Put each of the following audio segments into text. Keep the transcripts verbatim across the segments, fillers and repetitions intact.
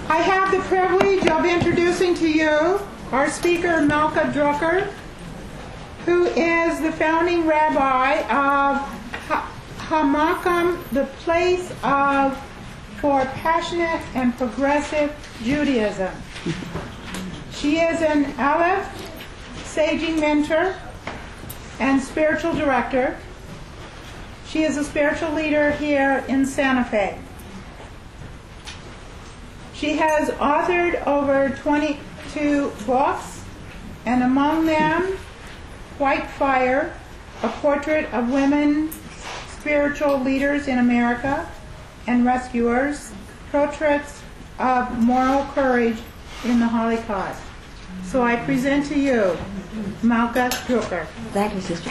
I have the privilege of introducing to you our speaker, Malka Drucker, who is the founding rabbi of Hamakom, the place of for passionate and progressive Judaism. She is an Aleph, saging mentor, and spiritual director. She is a spiritual leader here in Santa Fe. She has authored over twenty-two books, and among them, White Fire, a portrait of women spiritual leaders in America and rescuers, portraits of moral courage in the Holocaust. So I present to you Malka Drucker. Thank you, Sister.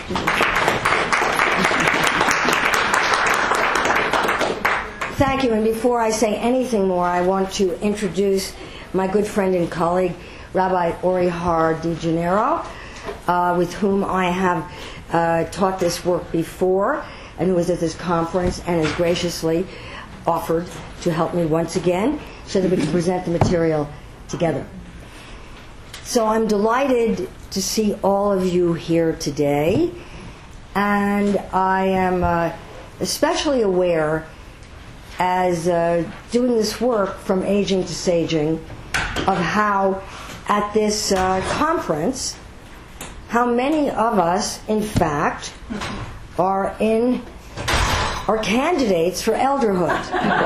Thank you, and before I say anything more, I want to introduce my good friend and colleague, Rabbi Ori Har DeGennaro, uh, with whom I have uh, taught this work before, and who was at this conference and has graciously offered to help me once again so that we can present the material together. So I'm delighted to see all of you here today, and I am uh, especially aware, as uh, doing this work from aging to saging, of how at this uh, conference, how many of us, in fact, are in are candidates for elderhood.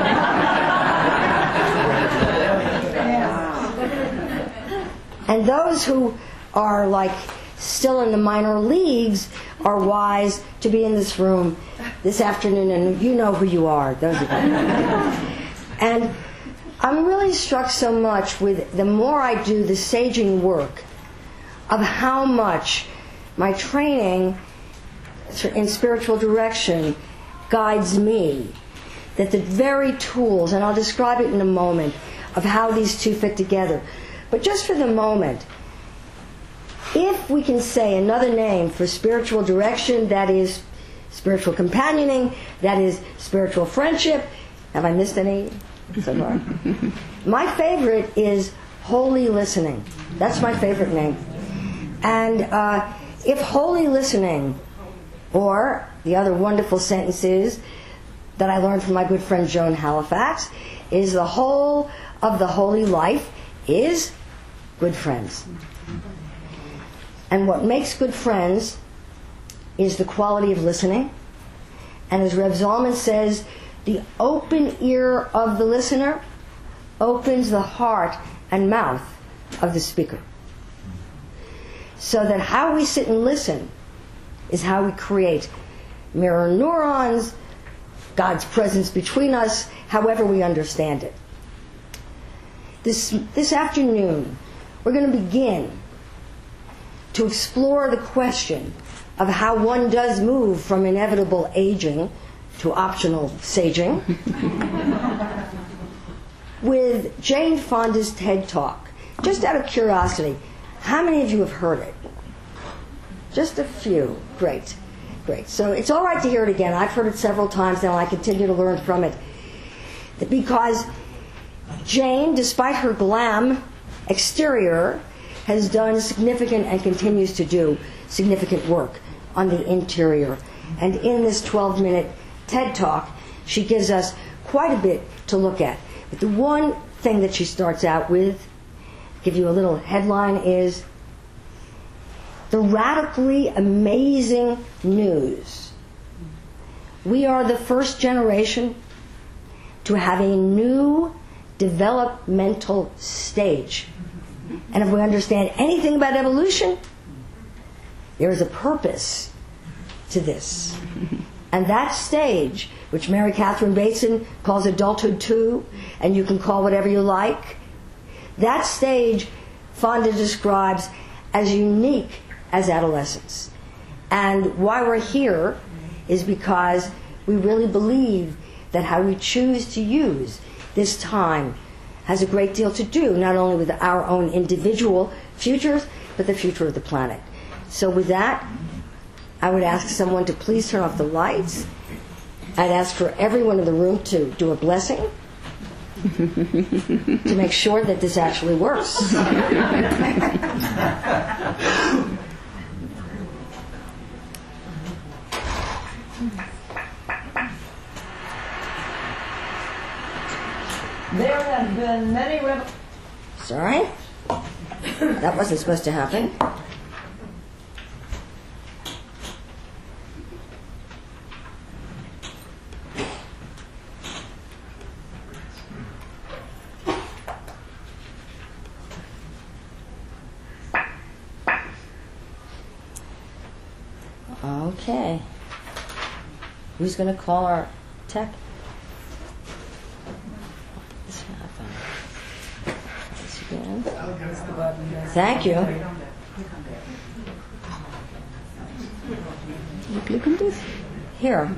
And those who are like still in the minor leagues are wise to be in this room this afternoon, and you know who you are, those of you. And I'm really struck so much with the more I do the saging work of how much my training in spiritual direction guides me, that the very tools, and I'll describe it in a moment, of how these two fit together. But just for the moment, if we can say another name for spiritual direction, that is spiritual companioning, that is spiritual friendship. Have I missed any so far? My favorite is holy listening. That's my favorite name. And uh, if holy listening, or the other wonderful sentences that I learned from my good friend Joan Halifax, is the whole of the holy life is good friends. And what makes good friends is the quality of listening. And as Reb Zalman says, the open ear of the listener opens the heart and mouth of the speaker. So that how we sit and listen is how we create mirror neurons, God's presence between us, however we understand it. This, this afternoon, we're going to begin to explore the question of how one does move from inevitable aging to optional saging with Jane Fonda's TED Talk. Just out of curiosity, how many of you have heard it? Just a few. Great. Great. So it's all right to hear it again. I've heard it several times now. I continue to learn from it. Because Jane, despite her glam exterior, has done significant and continues to do significant work on the interior. And in this twelve-minute TED Talk, she gives us quite a bit to look at. But the one thing that she starts out with, give you a little headline, is the radically amazing news. We are the first generation to have a new developmental stage. And if we understand anything about evolution, there is a purpose to this. And that stage, which Mary Catherine Bateson calls adulthood two, and you can call whatever you like, that stage Fonda describes as unique as adolescence. And why we're here is because we really believe that how we choose to use this time has a great deal to do, not only with our own individual futures, but the future of the planet. So with that, I would ask someone to please turn off the lights. I'd ask for everyone in the room to do a blessing. to make sure that this actually works. There have been many rev- Sorry? That wasn't supposed to happen. Okay. Who's going to call our tech? Again. Thank you. You click on this? Here.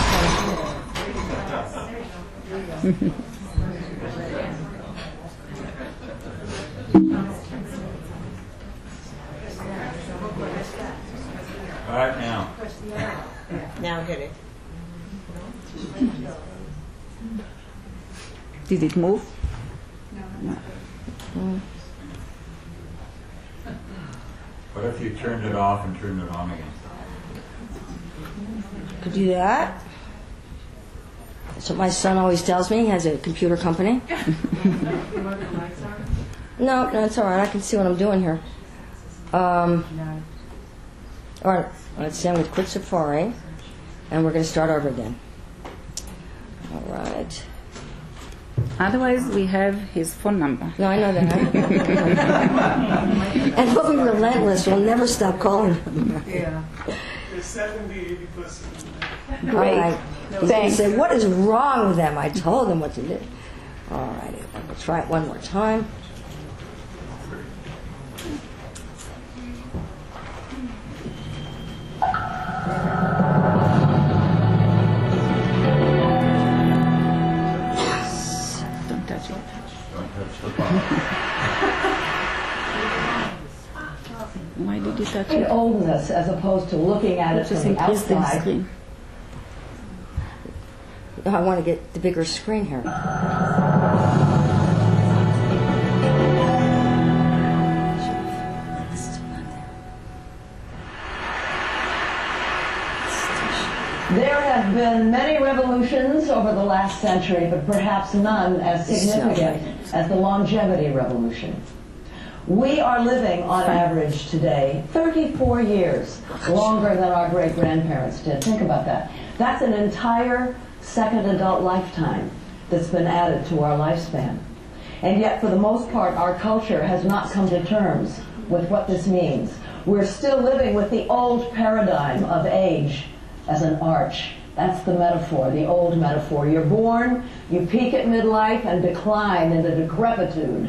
All right, now. Now hit it. Did it move? What if you turned it off and turned it on again? Could do that. That's what my son always tells me. He has a computer company. No, no, it's all right. I can see what I'm doing here. Um, all right, let's say I'm going to quit Safari, and we're going to start over again. All right. Otherwise, we have his phone number. No, I know that. And he'll be relentless. We'll never stop calling him. Yeah. There's seventy, eighty percent. All right. He's going to say, what is wrong with them? I told them what to do. All righty. We'll try it one more time. Don't touch it. Don't touch the bottom. Why did you touch in it? oldness as opposed to looking at it Just from the increase the outside. screen. I want to get the bigger screen here. There have been many revolutions over the last century, but perhaps none as significant as the longevity revolution. We are living, on average today, thirty-four years longer than our great-grandparents did. Think about that. That's an entire second adult lifetime that's been added to our lifespan. And yet, for the most part, our culture has not come to terms with what this means. We're still living with the old paradigm of age as an arch. That's the metaphor, the old metaphor. You're born, you peak at midlife, and decline into decrepitude.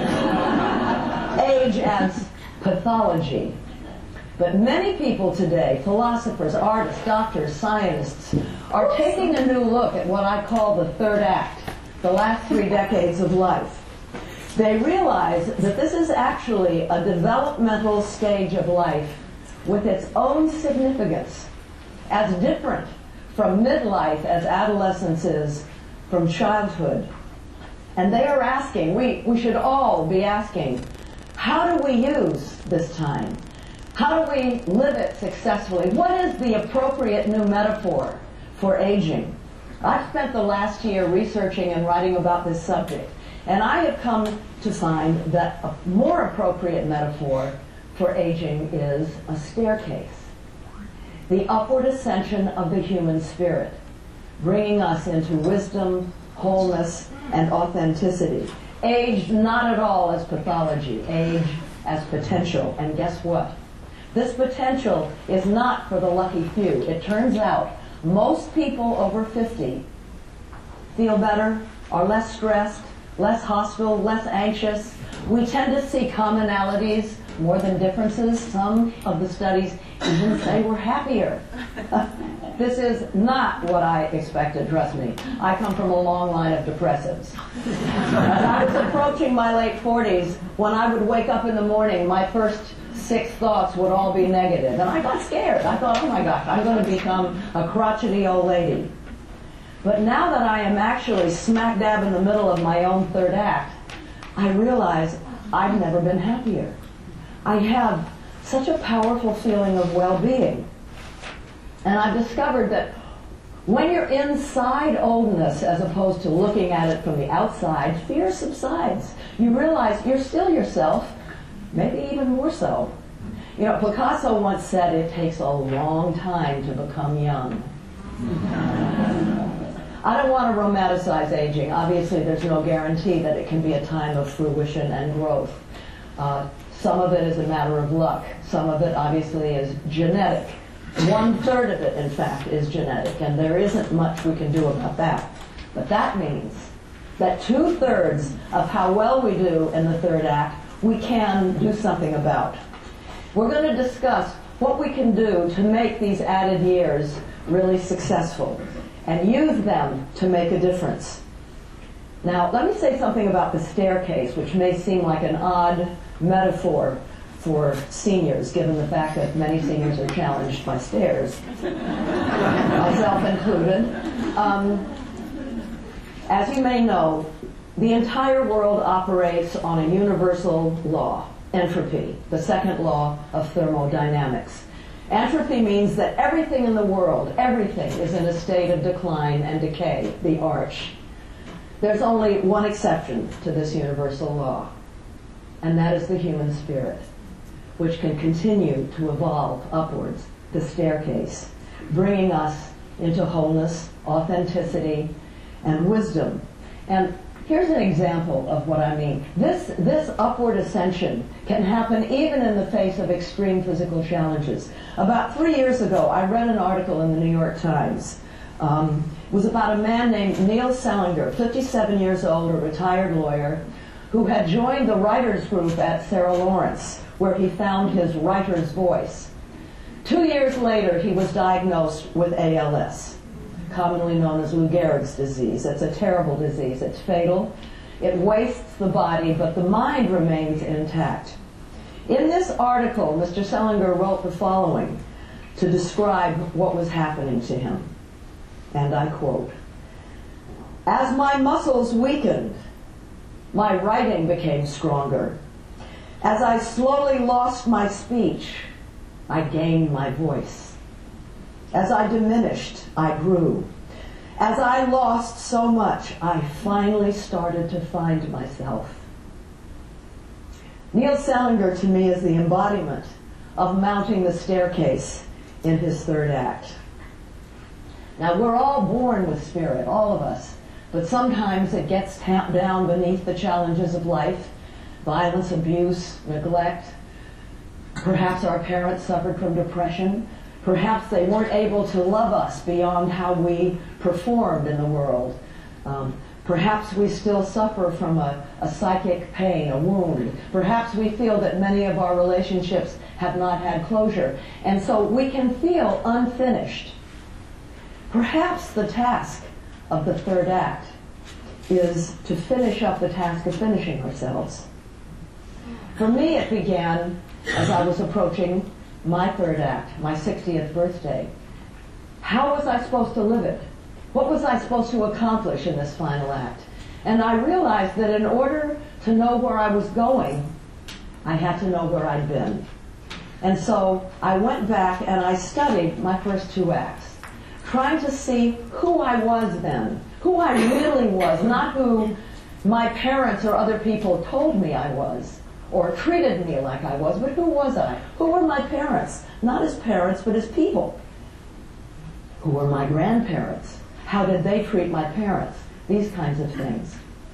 Age as pathology. But many people today, philosophers, artists, doctors, scientists, are taking a new look at what I call the third act, the last three decades of life. They realize that this is actually a developmental stage of life with its own significance, as different from midlife as adolescence is from childhood. And they are asking, we, we should all be asking, how do we use this time? How do we live it successfully? What is the appropriate new metaphor for aging? I've spent the last year researching and writing about this subject, and I have come to find that a more appropriate metaphor for aging is a staircase. The upward ascension of the human spirit, bringing us into wisdom, wholeness, and authenticity. Age not at all as pathology, age as potential. And guess what? This potential is not for the lucky few. It turns out most people over fifty feel better, are less stressed, less hostile, less anxious. We tend to see commonalities more than differences. Some of the studies even say we're happier. This is not what I expected, trust me. I come from a long line of depressives. As I was approaching my late forties, when I would wake up in the morning, my first six thoughts would all be negative. And I got scared. I thought, oh my gosh, I'm going to become a crotchety old lady. But now that I am actually smack dab in the middle of my own third act, I realize I've never been happier. I have such a powerful feeling of well-being. And I've discovered that when you're inside oldness as opposed to looking at it from the outside, fear subsides. You realize you're still yourself, maybe even more so. You know, Picasso once said it takes a long time to become young. I don't want to romanticize aging. Obviously, there's no guarantee that it can be a time of fruition and growth. Uh, some of it is a matter of luck. Some of it, obviously, is genetic. One-third of it, in fact, is genetic, and there isn't much we can do about that. But that means that two-thirds of how well we do in the third act, we can do something about. We're going to discuss what we can do to make these added years really successful and use them to make a difference. Now, let me say something about the staircase, which may seem like an odd metaphor for seniors, given the fact that many seniors are challenged by stairs, myself included. Um, as you may know, the entire world operates on a universal law, entropy, the second law of thermodynamics. Entropy means that everything in the world, everything is in a state of decline and decay, the arch. There's only one exception to this universal law, and that is the human spirit, which can continue to evolve upwards, the staircase, bringing us into wholeness, authenticity, and wisdom. And here's an example of what I mean. This, this upward ascension can happen even in the face of extreme physical challenges. About three years ago, I read an article in the New York Times. Um, it was about a man named Neil Selinger, fifty-seven years old, a retired lawyer, who had joined the writers group at Sarah Lawrence, where he found his writer's voice. Two years later, he was diagnosed with A L S, commonly known as Lou Gehrig's disease. It's a terrible disease. It's fatal. It wastes the body, but the mind remains intact. In this article, Mister Selinger wrote the following to describe what was happening to him. And I quote, "As my muscles weakened, my writing became stronger. As I slowly lost my speech, I gained my voice. As I diminished, I grew. As I lost so much, I finally started to find myself." Neil Selinger, to me, is the embodiment of mounting the staircase in his third act. Now, we're all born with spirit, all of us, but sometimes it gets tamped down beneath the challenges of life, violence, abuse, neglect. Perhaps our parents suffered from depression. Perhaps they weren't able to love us beyond how we performed in the world. Um, perhaps we still suffer from a, a psychic pain, a wound. Perhaps we feel that many of our relationships have not had closure. And so we can feel unfinished. Perhaps the task of the third act is to finish up the task of finishing ourselves. For me, it began as I was approaching my third act, my sixtieth birthday. How was I supposed to live it? What was I supposed to accomplish in this final act? And I realized that in order to know where I was going, I had to know where I'd been. And so I went back and I studied my first two acts, trying to see who I was then, who I really was, not who my parents or other people told me I was, or treated me like I was, but who was I? Who were my parents? Not as parents, but as people. Who were my grandparents? How did they treat my parents? These kinds of things.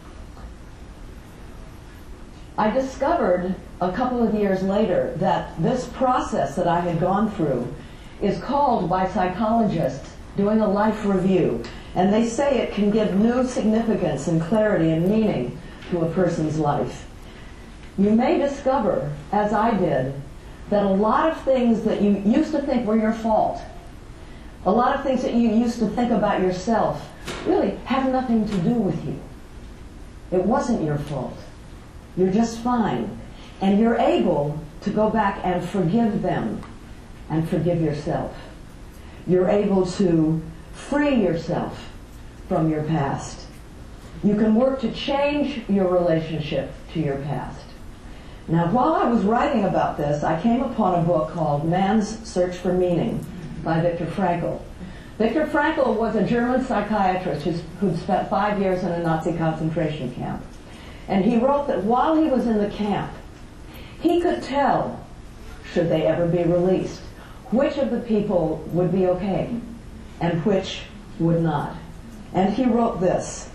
I discovered a couple of years later that this process that I had gone through is called by psychologists doing a life review. And they say it can give new significance and clarity and meaning to a person's life. You may discover, as I did, that a lot of things that you used to think were your fault, a lot of things that you used to think about yourself, really have nothing to do with you. It wasn't your fault. You're just fine. And you're able to go back and forgive them and forgive yourself. You're able to free yourself from your past. You can work to change your relationship to your past. Now, while I was writing about this, I came upon a book called Man's Search for Meaning by Viktor Frankl. Viktor Frankl was a German psychiatrist who's, who'd spent five years in a Nazi concentration camp. And he wrote that while he was in the camp, he could tell, should they ever be released, which of the people would be okay and which would not. And he wrote this: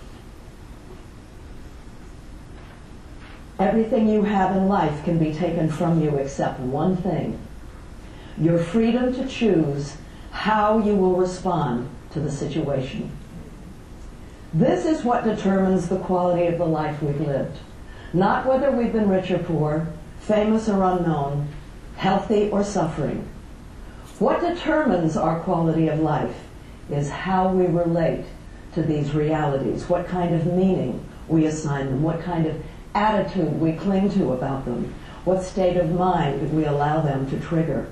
everything you have in life can be taken from you except one thing: your freedom to choose how you will respond to the situation. This is what determines the quality of the life we've lived, not whether we've been rich or poor, famous or unknown, healthy or suffering. What determines our quality of life is how we relate to these realities, what kind of meaning we assign them, what kind of attitude we cling to about them, what state of mind we allow them to trigger.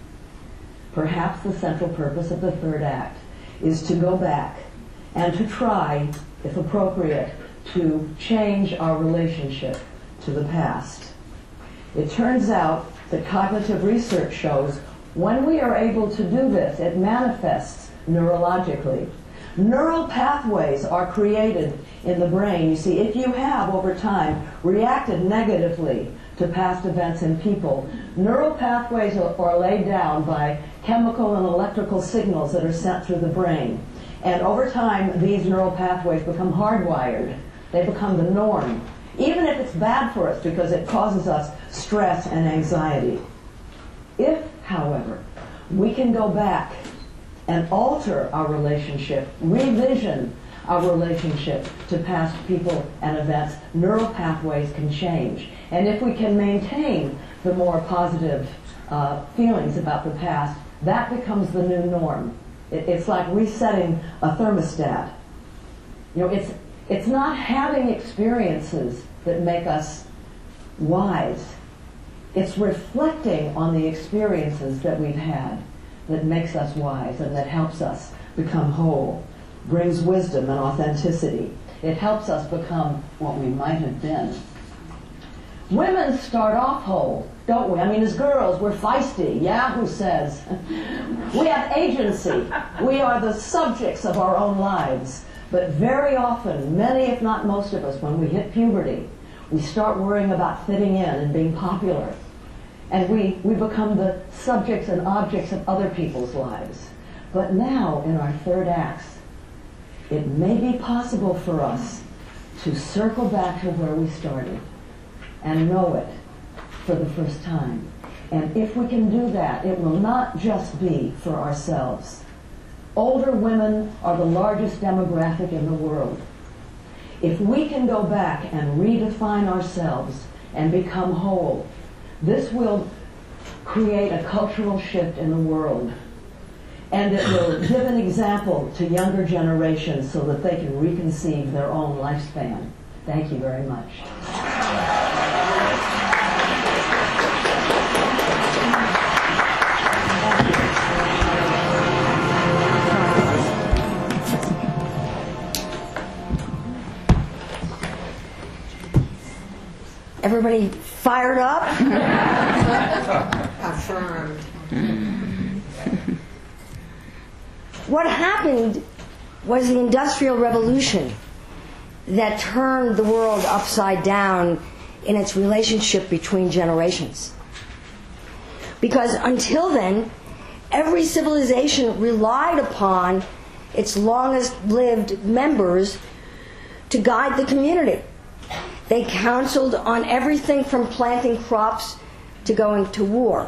Perhaps the central purpose of the third act is to go back and to try, if appropriate, to change our relationship to the past. It turns out that cognitive research shows when we are able to do this, it manifests neurologically. Neural pathways are created in the brain. You see, if you have, over time, reacted negatively to past events and people, neural pathways are, are laid down by chemical and electrical signals that are sent through the brain. And over time, these neural pathways become hardwired. They become the norm, even if it's bad for us because it causes us stress and anxiety. If, however, we can go back and alter our relationship, revision our relationship to past people and events, neural pathways can change. And if we can maintain the more positive uh, feelings about the past, that becomes the new norm. It, it's like resetting a thermostat. You know, it's, it's not having experiences that make us wise. It's reflecting on the experiences that we've had that makes us wise and that helps us become whole, brings wisdom and authenticity. It helps us become what we might have been. Women start off whole, don't we? I mean, as girls, we're feisty. Yeah, who says? We have agency. We are the subjects of our own lives. But very often, many if not most of us, when we hit puberty, we start worrying about fitting in and being popular. And we, we become the subjects and objects of other people's lives. But now, in our third acts, it may be possible for us to circle back to where we started and know it for the first time. And if we can do that, it will not just be for ourselves. Older women are the largest demographic in the world. If we can go back and redefine ourselves and become whole, this will create a cultural shift in the world. And it will give an example to younger generations so that they can reconceive their own lifespan. Thank you very much. Everybody fired up? Affirmed. What happened was the Industrial Revolution that turned the world upside down in its relationship between generations. Because until then, every civilization relied upon its longest-lived members to guide the community. They counseled on everything from planting crops to going to war.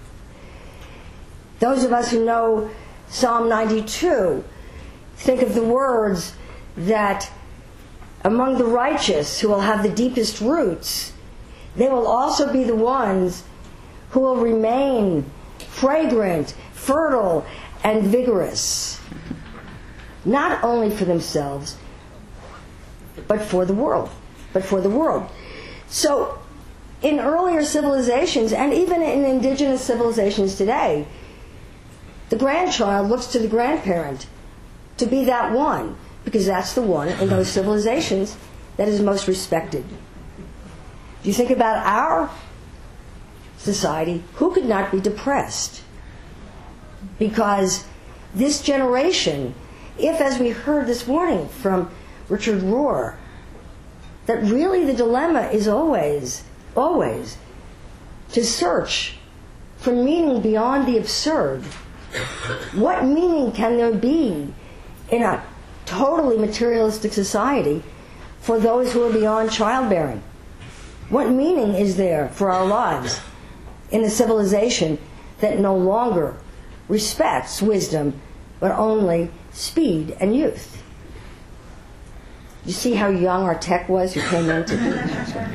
Those of us who know Psalm ninety-two think of the words that among the righteous who will have the deepest roots, they will also be the ones who will remain fragrant, fertile, and vigorous, not only for themselves, but for the world. But for the world. So, in earlier civilizations, and even in indigenous civilizations today, the grandchild looks to the grandparent to be that one, because that's the one in those civilizations that is most respected. If you think about our society, who could not be depressed? Because this generation, if, as we heard this morning from Richard Rohr, that really the dilemma is always, always to search for meaning beyond the absurd. What meaning can there be in a totally materialistic society for those who are beyond childbearing? What meaning is there for our lives in a civilization that no longer respects wisdom but only speed and youth? You see how young our tech was who came into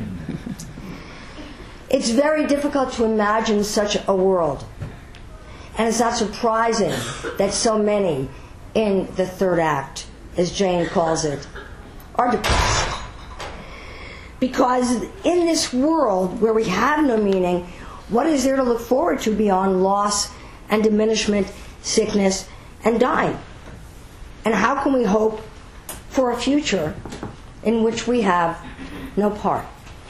It's very difficult to imagine such a world. And it's not surprising that so many in the third act, as Jane calls it, are depressed. Because in this world where we have no meaning, what is there to look forward to beyond loss and diminishment, sickness, and dying? And how can we hope for a future in which we have no part?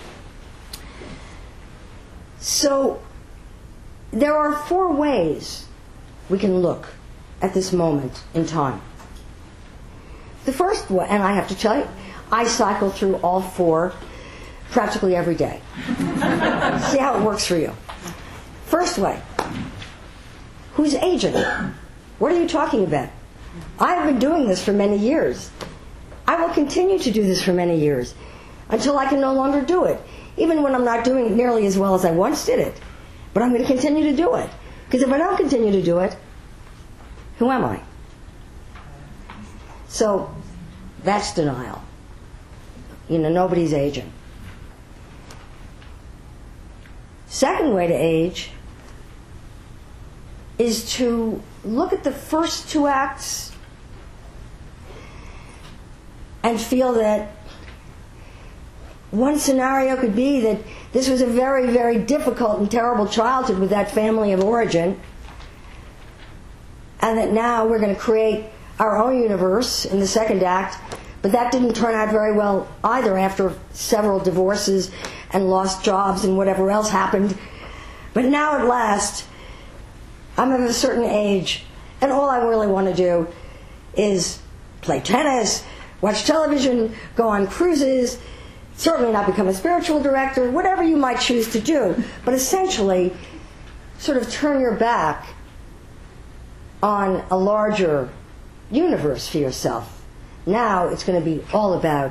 So, there are four ways we can look at this moment in time. The first one, and I have to tell you, I cycle through all four practically every day. See how it works for you. First way, who's aging? What are you talking about? I have been doing this for many years. I will continue to do this for many years until I can no longer do it, even when I'm not doing it nearly as well as I once did it. But I'm going to continue to do it. Because if I don't continue to do it, who am I? So, that's denial. You know, nobody's aging. Second way to age is to look at the first two acts and feel that one scenario could be that this was a very, very difficult and terrible childhood with that family of origin, and that now we're going to create our own universe in the second act, but that didn't turn out very well either after several divorces and lost jobs and whatever else happened. But now at last, I'm of a certain age, and all I really want to do is play tennis, watch television, go on cruises, certainly not become a spiritual director, whatever you might choose to do, but essentially sort of turn your back on a larger universe for yourself. Now it's going to be all about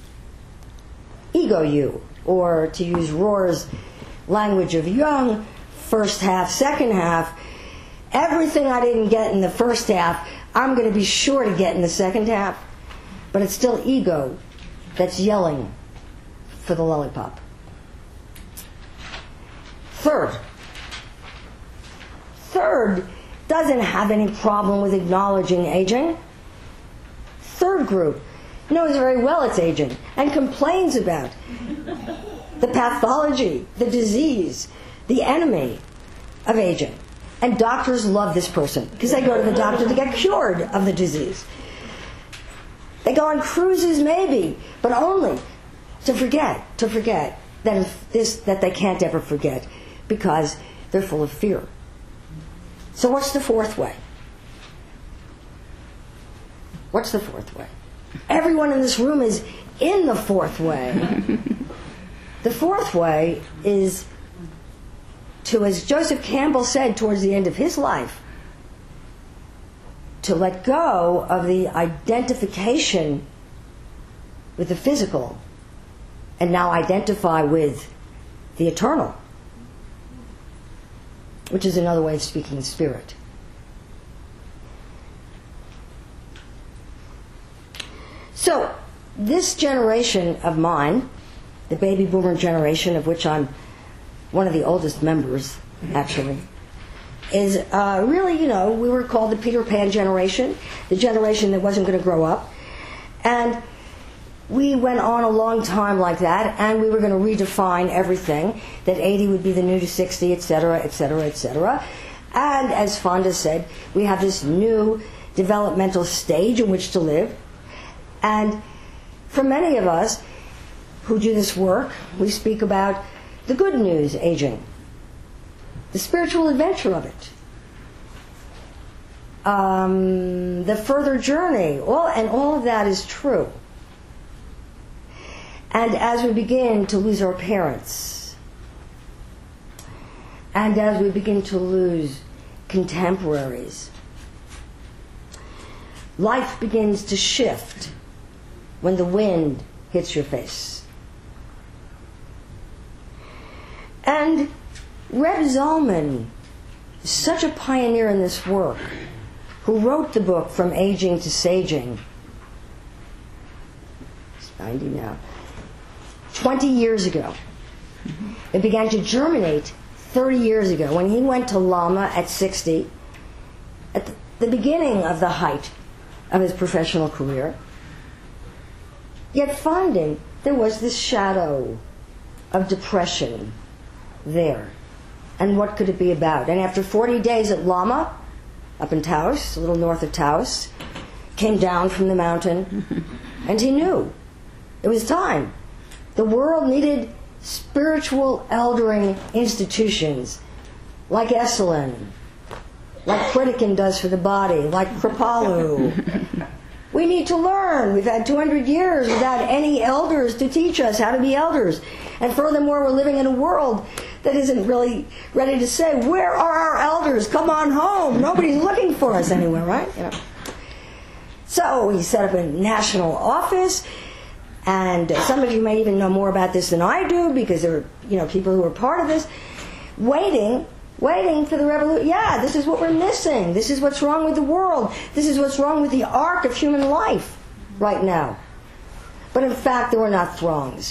ego you, or to use Rohr's language of Jung, first half, second half. Everything I didn't get in the first half, I'm going to be sure to get in the second half, but it's still ego that's yelling for the lollipop. Third. Third doesn't have any problem with acknowledging aging. Third group knows very well it's aging and complains about the pathology, the disease, the enemy of aging. And doctors love this person because they go to the doctor to get cured of the disease. They go on cruises maybe, but only to forget, to forget that if this that they can't ever forget because they're full of fear. So what's the fourth way? What's the fourth way? Everyone in this room is in the fourth way. The fourth way is to, as Joseph Campbell said towards the end of his life, to let go of the identification with the physical and now identify with the eternal, which is another way of speaking spirit. So, this generation of mine, the baby boomer generation, of which I'm one of the oldest members, actually, is uh, really, you know, we were called the Peter Pan generation, the generation that wasn't going to grow up. And we went on a long time like that, and we were going to redefine everything, that eighty would be the new to sixty, et cetera, et cetera, et cetera. And as Fonda said, we have this new developmental stage in which to live. And for many of us who do this work, we speak about the good news aging, the spiritual adventure of it, um, the further journey, all, and all of that is true. And as we begin to lose our parents, and as we begin to lose contemporaries, life begins to shift when the wind hits your face. And Reb Zalman is such a pioneer in this work, who wrote the book From Aging to Saging. He's ninety now. twenty years ago. It began to germinate thirty years ago when he went to Lama at sixty, at the beginning of the height of his professional career, yet finding there was this shadow of depression there. And what could it be about? And after forty days at Lama, up in Taos, a little north of Taos, came down from the mountain, and he knew it was time. The world needed spiritual eldering institutions like Esalen, like Pritikin does for the body, like Kripalu. We need to learn. We've had two hundred years without any elders to teach us how to be elders. And furthermore, we're living in a world that isn't really ready to say, where are our elders? Come on home. Nobody's looking for us anywhere, right? You know. So he set up a national office, and some of you may even know more about this than I do, because there are, you know, people who are part of this, waiting, waiting for the revolution. Yeah, this is what we're missing. This is what's wrong with the world. This is what's wrong with the arc of human life right now. But in fact, there were not throngs.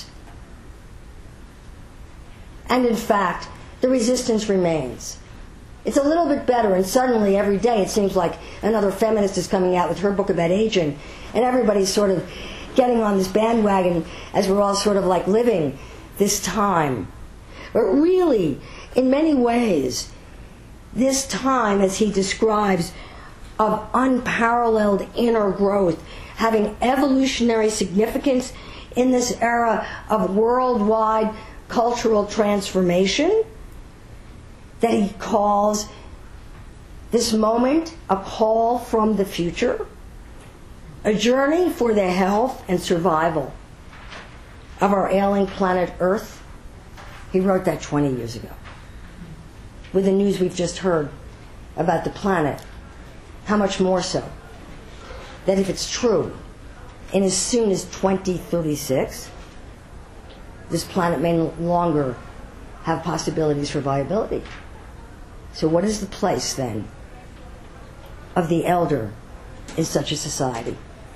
And in fact, the resistance remains. It's a little bit better, and suddenly every day it seems like another feminist is coming out with her book about aging, and everybody's sort of getting on this bandwagon as we're all sort of like living this time. But really, in many ways, this time, as he describes, of unparalleled inner growth, having evolutionary significance in this era of worldwide cultural transformation, that he calls this moment a call from the future, a journey for the health and survival of our ailing planet Earth. He wrote that twenty years ago. With the news we've just heard about the planet, how much more so that if it's true, in as soon as twenty thirty-six, this planet may no longer have possibilities for viability. So what is the place, then, of the elder in such a society?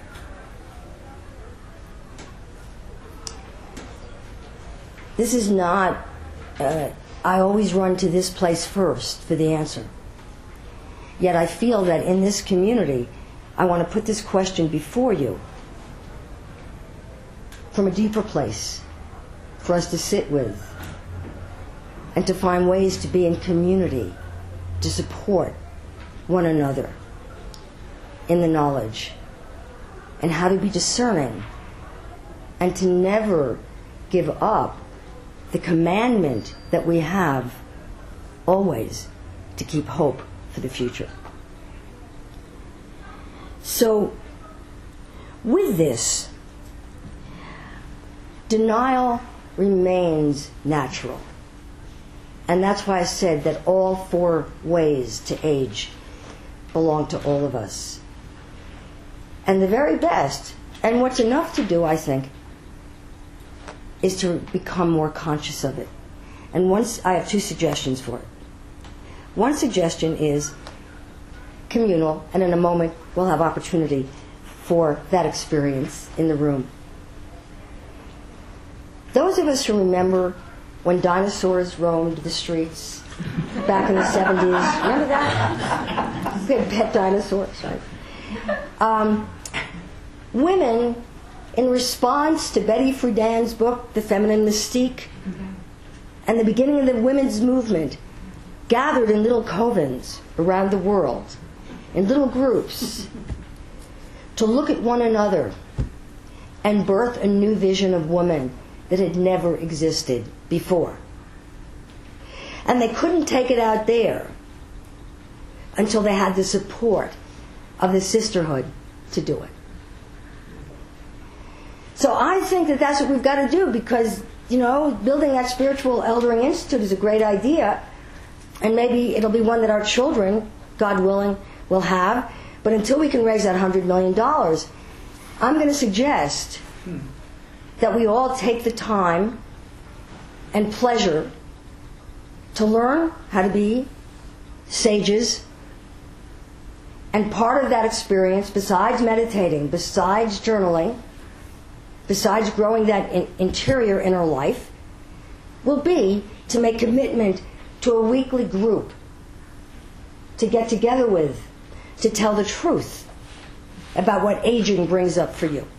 This is not, uh, I always run to this place first for the answer. Yet I feel that in this community, I want to put this question before you from a deeper place for us to sit with and to find ways to be in community, to support one another in the knowledge, and how to be discerning, and to never give up the commandment that we have always to keep hope for the future. So, with this, denial remains natural. And that's why I said that all four ways to age belong to all of us. And the very best, and what's enough to do, I think, is to become more conscious of it. And once I have two suggestions for it. One suggestion is communal, and in a moment we'll have opportunity for that experience in the room. Those of us who remember when dinosaurs roamed the streets back in the seventies, remember that? We had pet dinosaurs, right? Um, women, in response to Betty Friedan's book, The Feminine Mystique, and the beginning of the women's movement, gathered in little covens around the world, in little groups, to look at one another and birth a new vision of woman that had never existed before. And they couldn't take it out there until they had the support of the sisterhood to do it. So I think that that's what we've got to do, because, you know, building that spiritual eldering institute is a great idea, and maybe it'll be one that our children, God willing, will have. But until we can raise that one hundred million dollars, I'm going to suggest that we all take the time and pleasure to learn how to be sages. And part of that experience, besides meditating, besides journaling, besides growing that in interior inner life, will be to make commitment to a weekly group to get together with, to tell the truth about what aging brings up for you.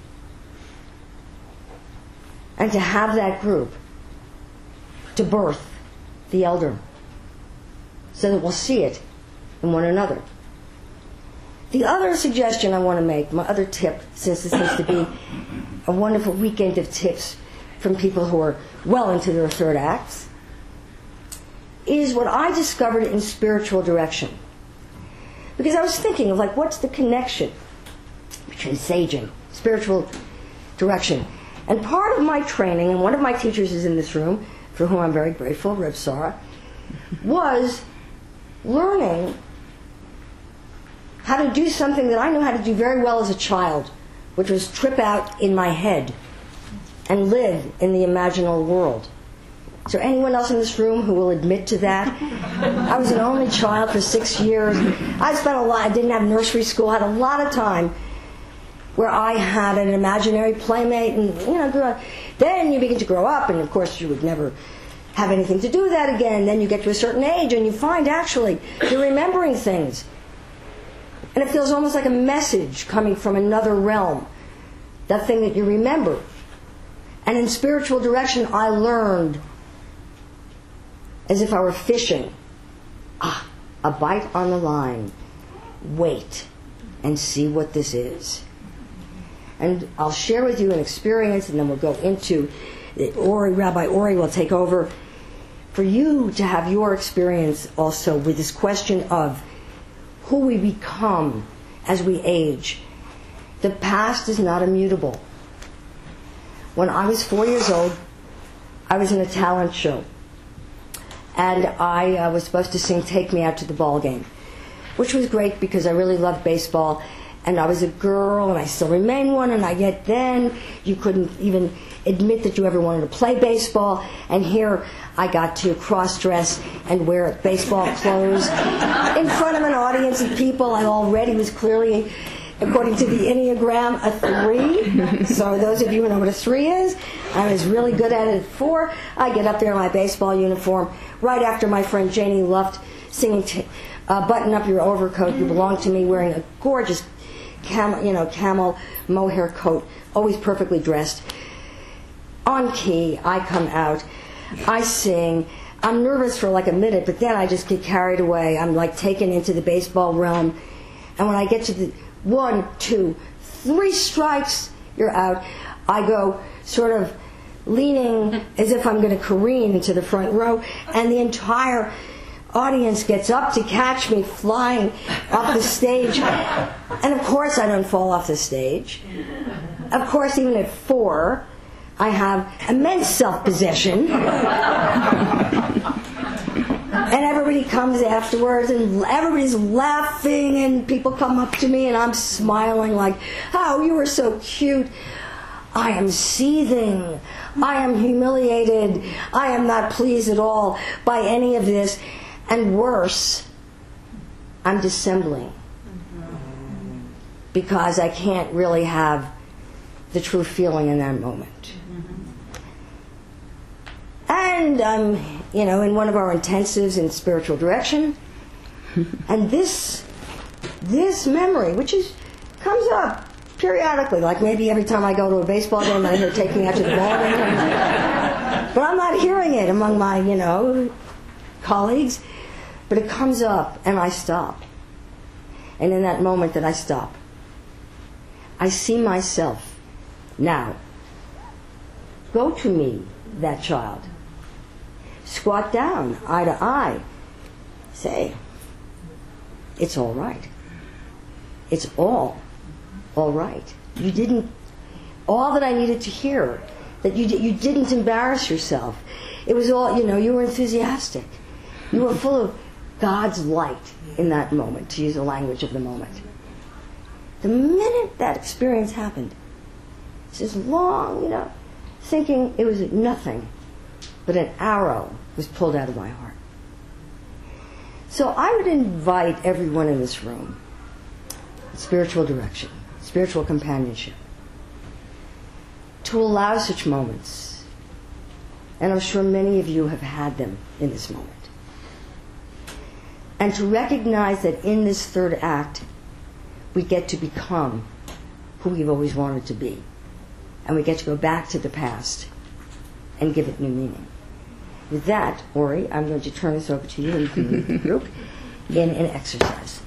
And to have that group to birth the elder, so that we'll see it in one another. The other suggestion I want to make, my other tip, since this seems to be a wonderful weekend of tips from people who are well into their third acts, is what I discovered in spiritual direction. Because I was thinking of, like, what's the connection between saging, spiritual direction? And part of my training, and one of my teachers is in this room, for whom I'm very grateful, Reb Sarah, was learning how to do something that I knew how to do very well as a child, which was trip out in my head and live in the imaginal world. Is there anyone else in this room who will admit to that? I was an only child for six years. I spent a lot, I didn't have nursery school, I had a lot of time where I had an imaginary playmate, and, you know, grew up. Then you begin to grow up, and of course you would never have anything to do that again. Then you get to a certain age, and you find actually you're remembering things. And it feels almost like a message coming from another realm, that thing that you remember. And in spiritual direction, I learned, as if I were fishing, ah, a bite on the line. Wait and see what this is. And I'll share with you an experience, and then we'll go into it. Ori, Rabbi Ori will take over for you to have your experience also with this question of who we become as we age. The past is not immutable. When I was four years old, I was in a talent show, and I uh, was supposed to sing "Take Me Out to the Ball Game," which was great because I really loved baseball, and I was a girl, and I still remain one, and I yet then you couldn't even admit that you ever wanted to play baseball, and here I got to cross-dress and wear baseball clothes in front of an audience of people. I already was clearly, according to the Enneagram, a three. So those of you who know what a three is, I was really good at it at four. I get up there in my baseball uniform right after my friend Janie Luft singing t- uh, "Button Up Your Overcoat, You Belong to Me," wearing a gorgeous camel, you know, camel mohair coat, always perfectly dressed. On key, I come out, I sing. I'm nervous for like a minute, but then I just get carried away. I'm like taken into the baseball realm. And when I get to the one, two, three strikes, you're out, I go sort of leaning as if I'm going to careen into the front row, and the entire audience gets up to catch me flying off the stage. And of course I don't fall off the stage. Of course, even at four, I have immense self-possession. And everybody comes afterwards, and everybody's laughing, and people come up to me, and I'm smiling like, "Oh, you were so cute." I am seething. I am humiliated. I am not pleased at all by any of this. And worse, I'm dissembling. Because I can't really have the true feeling in that moment. And I'm, you know, in one of our intensives in spiritual direction. And this, this memory, which is comes up periodically, like maybe every time I go to a baseball game, I hear "Take Me Out to the Ball Game." But I'm not hearing it among my, you know, colleagues. But it comes up, and I stop. And in that moment that I stop, I see myself Now, go to me, that child. Squat down, eye to eye. Say, it's all right. It's all all right. You didn't, all that I needed to hear, that you, you didn't embarrass yourself. It was all, you know, you were enthusiastic. You were full of God's light in that moment, to use the language of the moment. The minute that experience happened, it's this long, you know, thinking it was nothing, but an arrow was pulled out of my heart. So I would invite everyone in this room, spiritual direction, spiritual companionship, to allow such moments. And I'm sure many of you have had them in this moment. And to recognize that in this third act, we get to become who we've always wanted to be. And we get to go back to the past and give it new meaning. With that, Ori, I'm going to turn this over to you and you can lead the group in an exercise.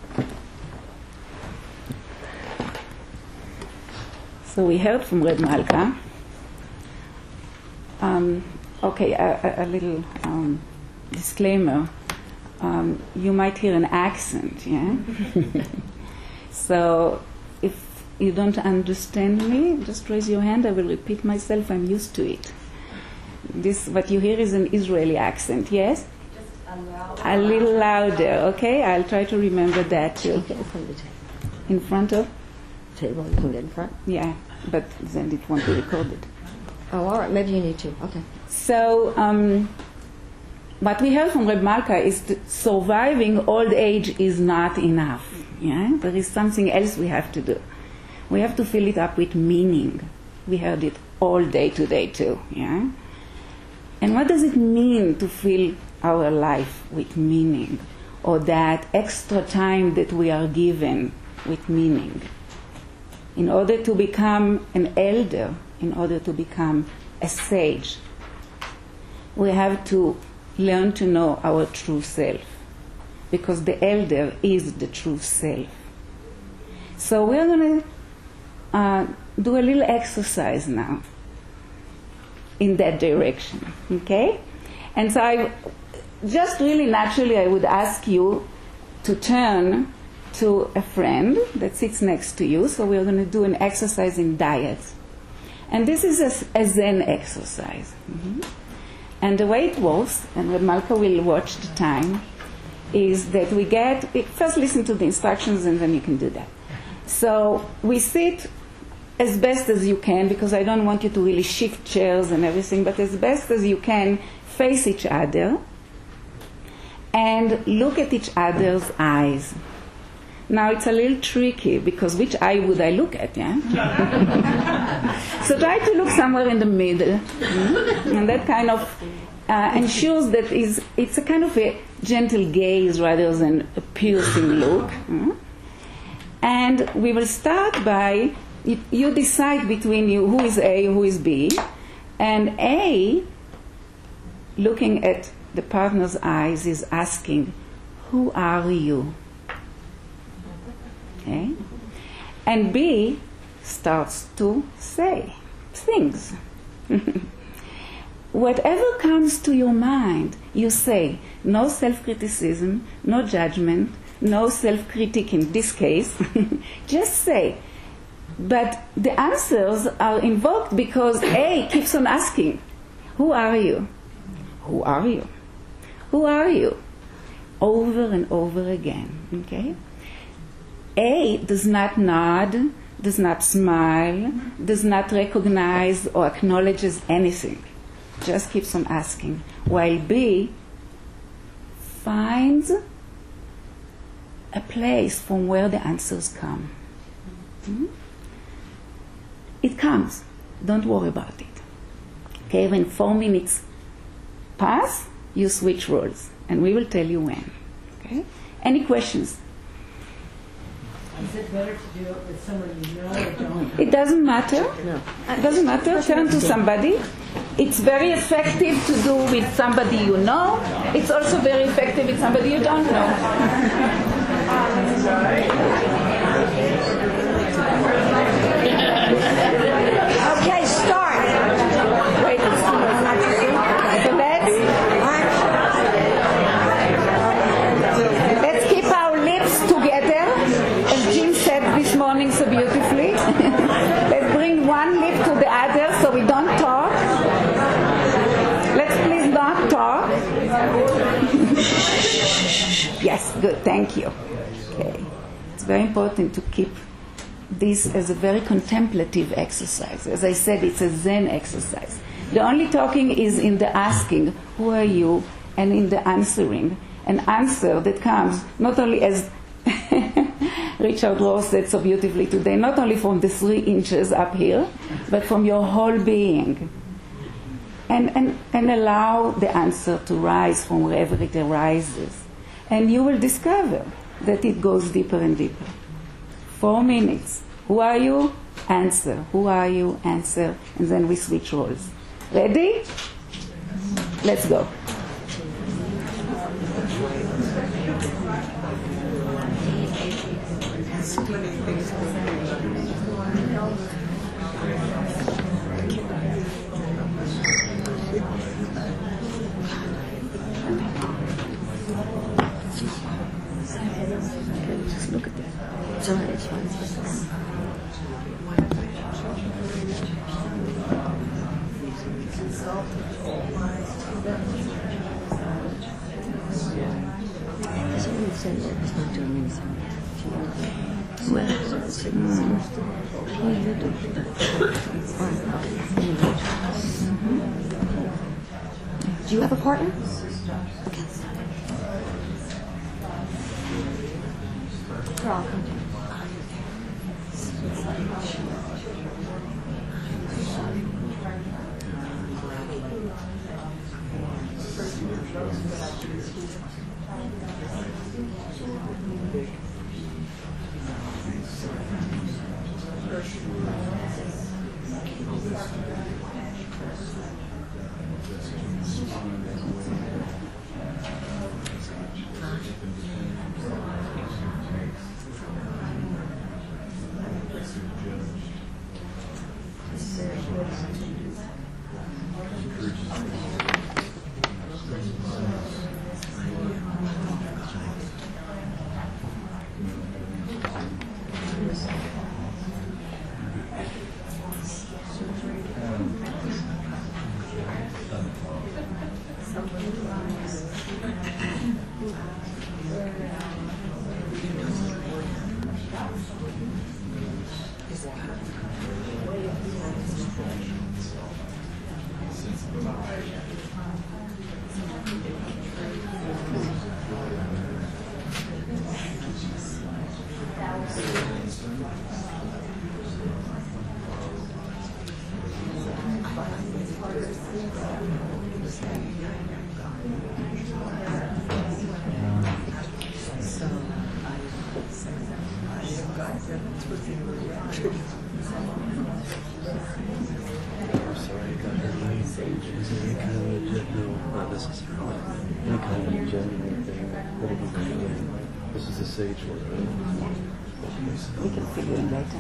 So we heard from Reb Malka. Um, okay, a, a, a little um, disclaimer. Um, you might hear an accent, yeah? So if you don't understand me, just raise your hand. I will repeat myself. I'm used to it. This, what you hear is an Israeli accent, yes? Just a, loud, a little louder, okay? I'll try to remember that too. Get in front of the table. In front of? Table, you can get in front. Yeah, but then it won't be recorded. Oh, all right. Maybe you need to. Okay. So, um, what we heard from Reb Malka is that surviving old age is not enough. Yeah, there is something else we have to do. We have to fill it up with meaning. We heard it all day today too. Yeah. And what does it mean to fill our life with meaning, or that extra time that we are given with meaning? In order to become an elder, in order to become a sage, we have to learn to know our true self, because the elder is the true self. So we're going to uh, do a little exercise now in that direction, okay? And so I just really naturally I would ask you to turn to a friend that sits next to you. So we're going to do an exercise in diet. And this is a, a Zen exercise. Mm-hmm. And the way it works, and Reb Malka will watch the time, is that we get, first listen to the instructions and then you can do that. So we sit as best as you can, because I don't want you to really shift chairs and everything, but as best as you can, face each other and look at each other's eyes. Now it's a little tricky, because which eye would I look at, yeah? So try to look somewhere in the middle, mm-hmm. and that kind of uh, ensures that is it's a kind of a gentle gaze rather than a piercing look. Mm-hmm. And we will start by, you, you decide between you who is A, who is B, and A, looking at the partner's eyes, is asking, who are you? Okay? And B starts to say things. Whatever comes to your mind, you say. No self-criticism, no judgment, no self-critique in this case. Just say. But the answers are invoked because A keeps on asking, who are you? Who are you? Who are you? Over and over again. Okay? A does not nod, does not smile, does not recognize or acknowledges anything. Just keeps on asking. While B finds a place from where the answers come. Hmm? It comes. Don't worry about it. Okay, when four minutes pass, you switch roles, and we will tell you when. Okay? Any questions? Is it better to do it with someone you know or don't? It doesn't matter. No. It doesn't matter. Turn to somebody. It's very effective to do with somebody you know. It's also very effective with somebody you don't know. Yes, good, thank you. Okay. It's very important to keep this as a very contemplative exercise. As I said, it's a Zen exercise. The only talking is in the asking, who are you, and in the answering. An answer that comes not only, as Richard Rohr said so beautifully today, not only from the three inches up here, but from your whole being. And, and, and allow the answer to rise from wherever it arises. And you will discover that it goes deeper and deeper. Four minutes. Who are you? Answer. Who are you? Answer. And then we switch roles. Ready? Let's go. Just look at that. It's all right, it's fine. Someone said that it's not doing anything. Well, mm. Do you have a partner? Okay. Carl. This is the sage word. We can figure it later.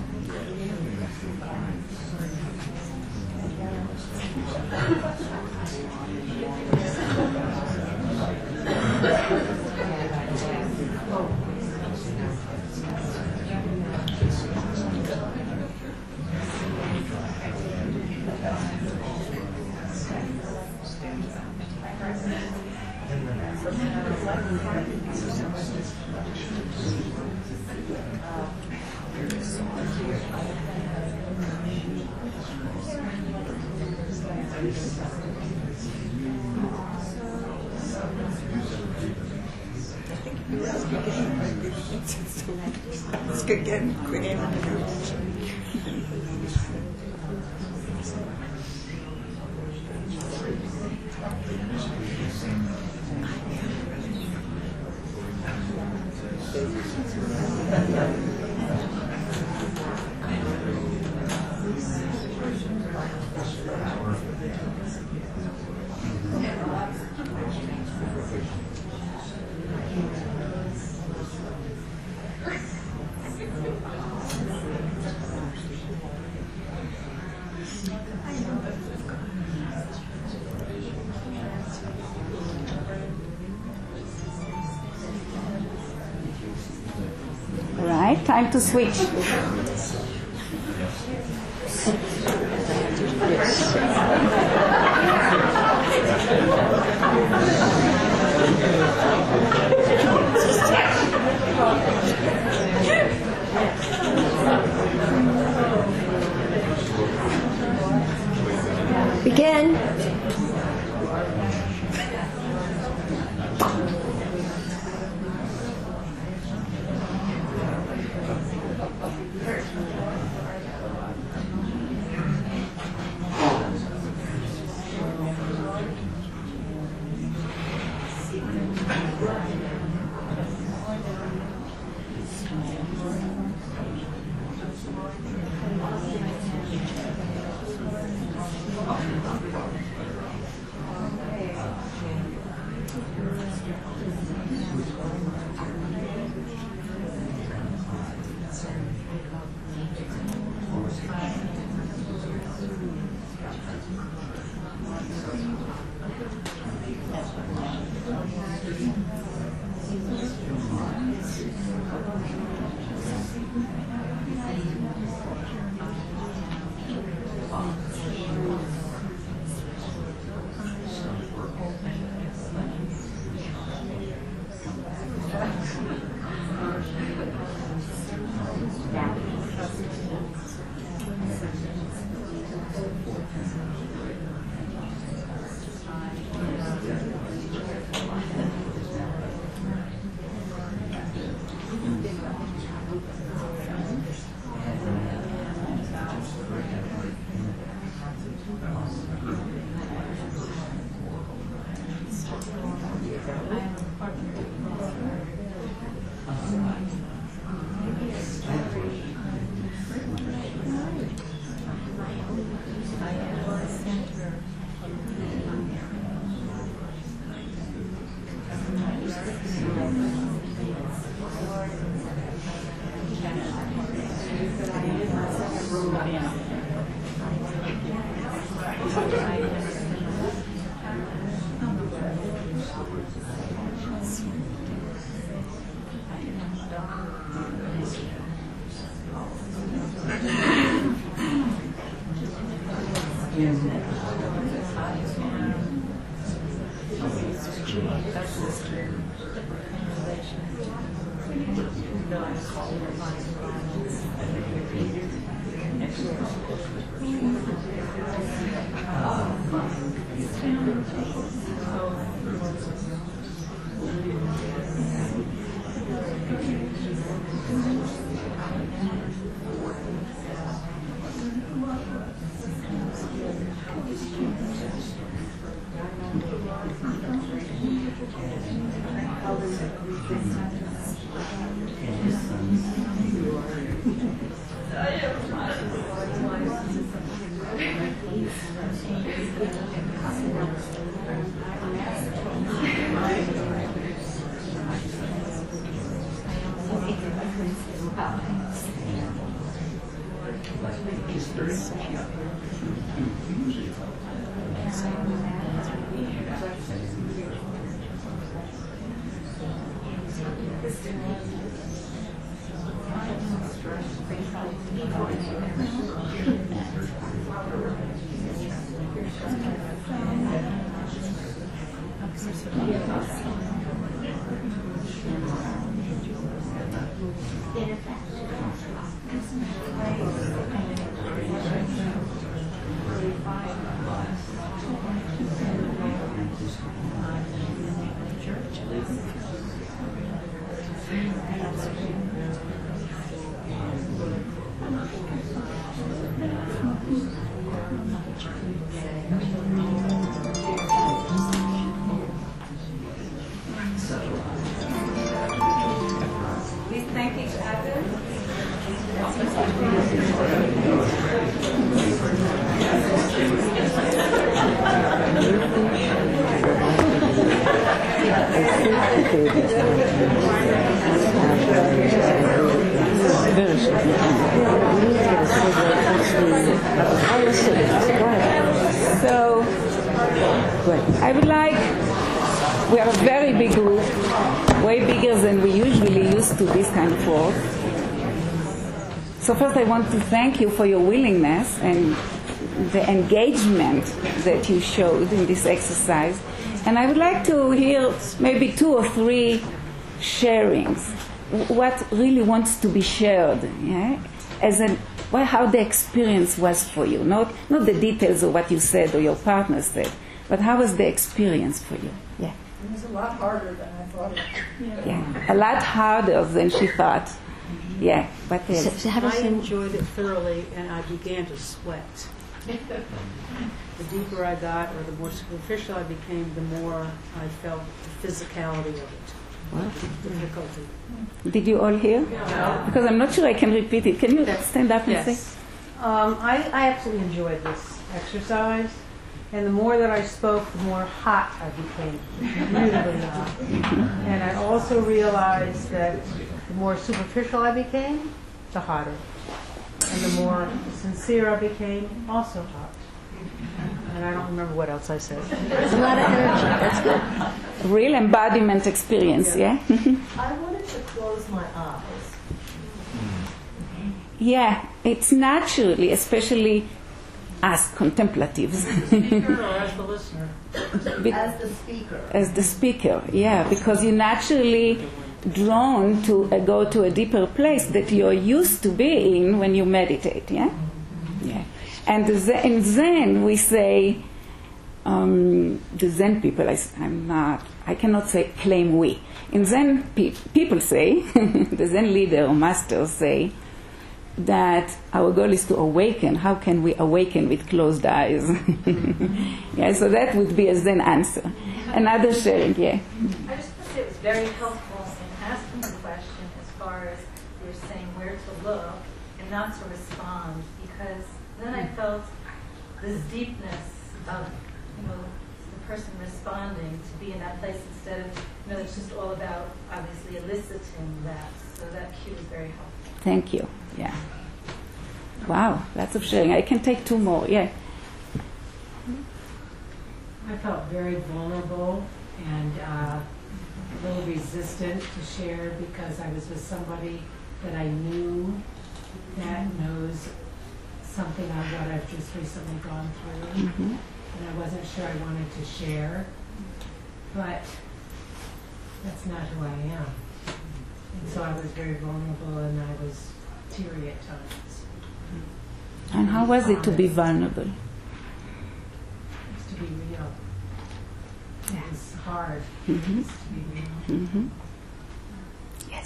Let's get getting quick. All right, time to switch. Yes. Please thank each other. So, I would like, we are a very big group, way bigger than we usually used to this kind of work. So first I want to thank you for your willingness and the engagement that you showed in this exercise. And I would like to hear maybe two or three sharings, what really wants to be shared, yeah? As an, well, how the experience was for you, not, not the details of what you said or your partner said, but how was the experience for you? Yeah. It was a lot harder than I thought it would. Yeah, a lot harder than she thought. Yeah, but So, so how does I it- enjoyed it thoroughly, and I began to sweat. The deeper I got, or the more superficial I became, the more I felt the physicality of it. The difficulty. Did you all hear? Because I'm not sure I can repeat it. Can you stand up and say? Yes. Um, I, I absolutely enjoyed this exercise, and the more that I spoke, the more hot I became, really hot. And I also realized that the more superficial I became, the hotter. And the more sincere I became, also hot. And I don't remember what else I said. There's a lot of energy. That's good. Real embodiment experience, yeah? I wanted to close my eyes. Yeah, it's naturally, especially as contemplatives. Speaker or as the listener? Be- As the speaker. as the speaker, yeah, because you're naturally drawn to uh, go to a deeper place that you're used to being when you meditate, yeah? Yeah. And the Zen, in Zen we say, um, the Zen people, I, am not, I cannot say claim we. In Zen, pe- people say, the Zen leader or masters say, that our goal is to awaken. How can we awaken with closed eyes? Yeah, so that would be a Zen answer. Another sharing, yeah. I just thought it was very helpful in asking the question as far as you were saying where to look and not to respond, because then I felt this deepness of, you know, the person responding to be in that place instead of, you know, it's just all about obviously eliciting that. So that cue was very helpful. Thank you. Yeah. Wow, lots of sharing. I can take two more. Yeah. I felt very vulnerable and uh, a little resistant to share because I was with somebody that I knew that knows something of what I've just recently gone through, Mhm. and I wasn't sure I wanted to share, but that's not who I am. And so I was very vulnerable, and I was teary at times. And how was it to be vulnerable? Just to be real. It was hard Mhm. just to be real. Mhm. Yes.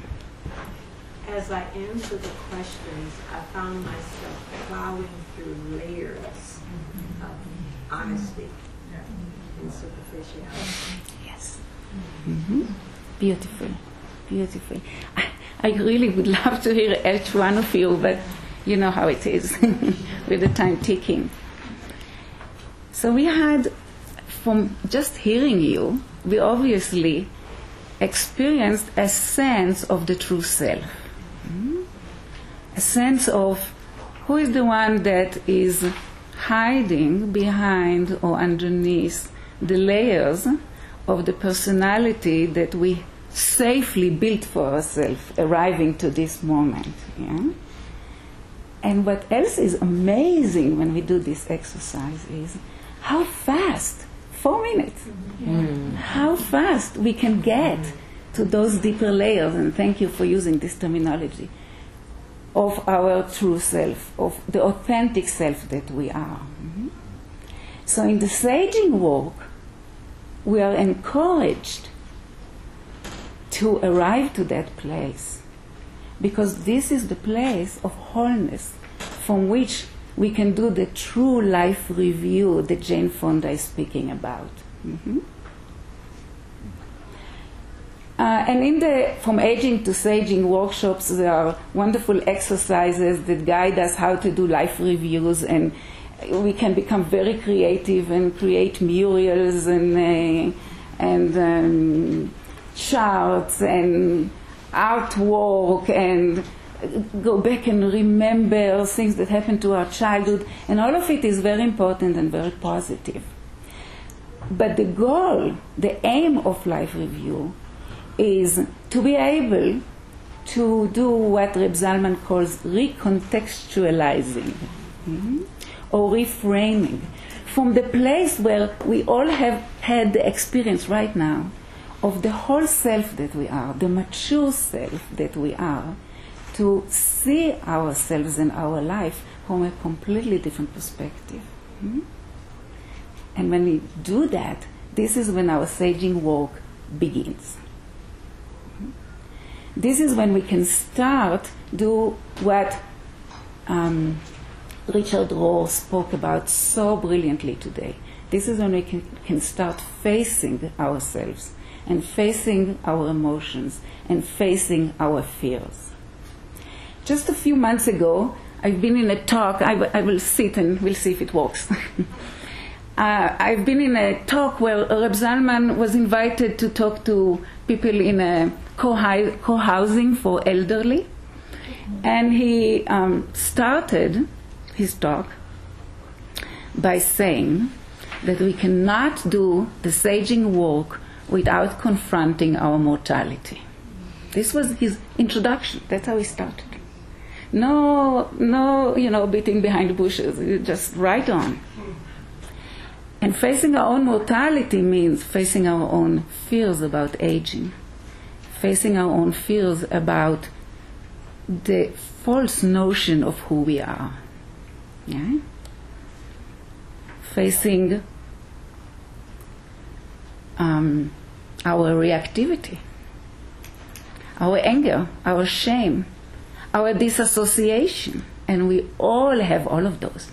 As I answer the questions, I found myself plowing through layers of honesty and superficiality. Yes. Mm-hmm. Beautiful, beautiful. I, I really would love to hear each one of you, but you know how it is with the time ticking. So we had, from just hearing you, we obviously experienced a sense of the true self. Mm? A sense of who is the one that is hiding behind or underneath the layers of the personality that we safely built for ourselves, arriving to this moment. Yeah? And what else is amazing when we do this exercise is how fast, four minutes, mm. how fast we can get to those deeper layers, and thank you for using this terminology, of our true self, of the authentic self that we are. Mm-hmm. So in the saging work, we are encouraged to arrive to that place, because this is the place of wholeness from which we can do the true life review that Jane Fonda is speaking about. Mm-hmm. Uh, and in the From Aging to Saging workshops, there are wonderful exercises that guide us how to do life reviews, and we can become very creative and create murals and uh, and um, charts and artwork and go back and remember things that happened to our childhood, and all of it is very important and very positive. But the goal, the aim of life review is to be able to do what Reb Zalman calls recontextualizing, mm-hmm, or reframing, from the place where we all have had the experience right now of the whole self that we are, the mature self that we are, to see ourselves and our life from a completely different perspective. Mm-hmm. And when we do that, this is when our saging work begins. This is when we can start do what um, Richard Rohr spoke about so brilliantly today. This is when we can, can start facing ourselves and facing our emotions and facing our fears. Just a few months ago, I've been in a talk. I, w- I will sit and we'll see if it works. Uh, I've been in a talk where Reb Zalman was invited to talk to people in a co- co-housing for elderly. And he um, started his talk by saying that we cannot do the saging work without confronting our mortality. This was his introduction. That's how he started. No, no, you know, beating behind the bushes. Just right on. And facing our own mortality means facing our own fears about aging, facing our own fears about the false notion of who we are. Yeah? Facing um, our reactivity, our anger, our shame, our disassociation, and we all have all of those.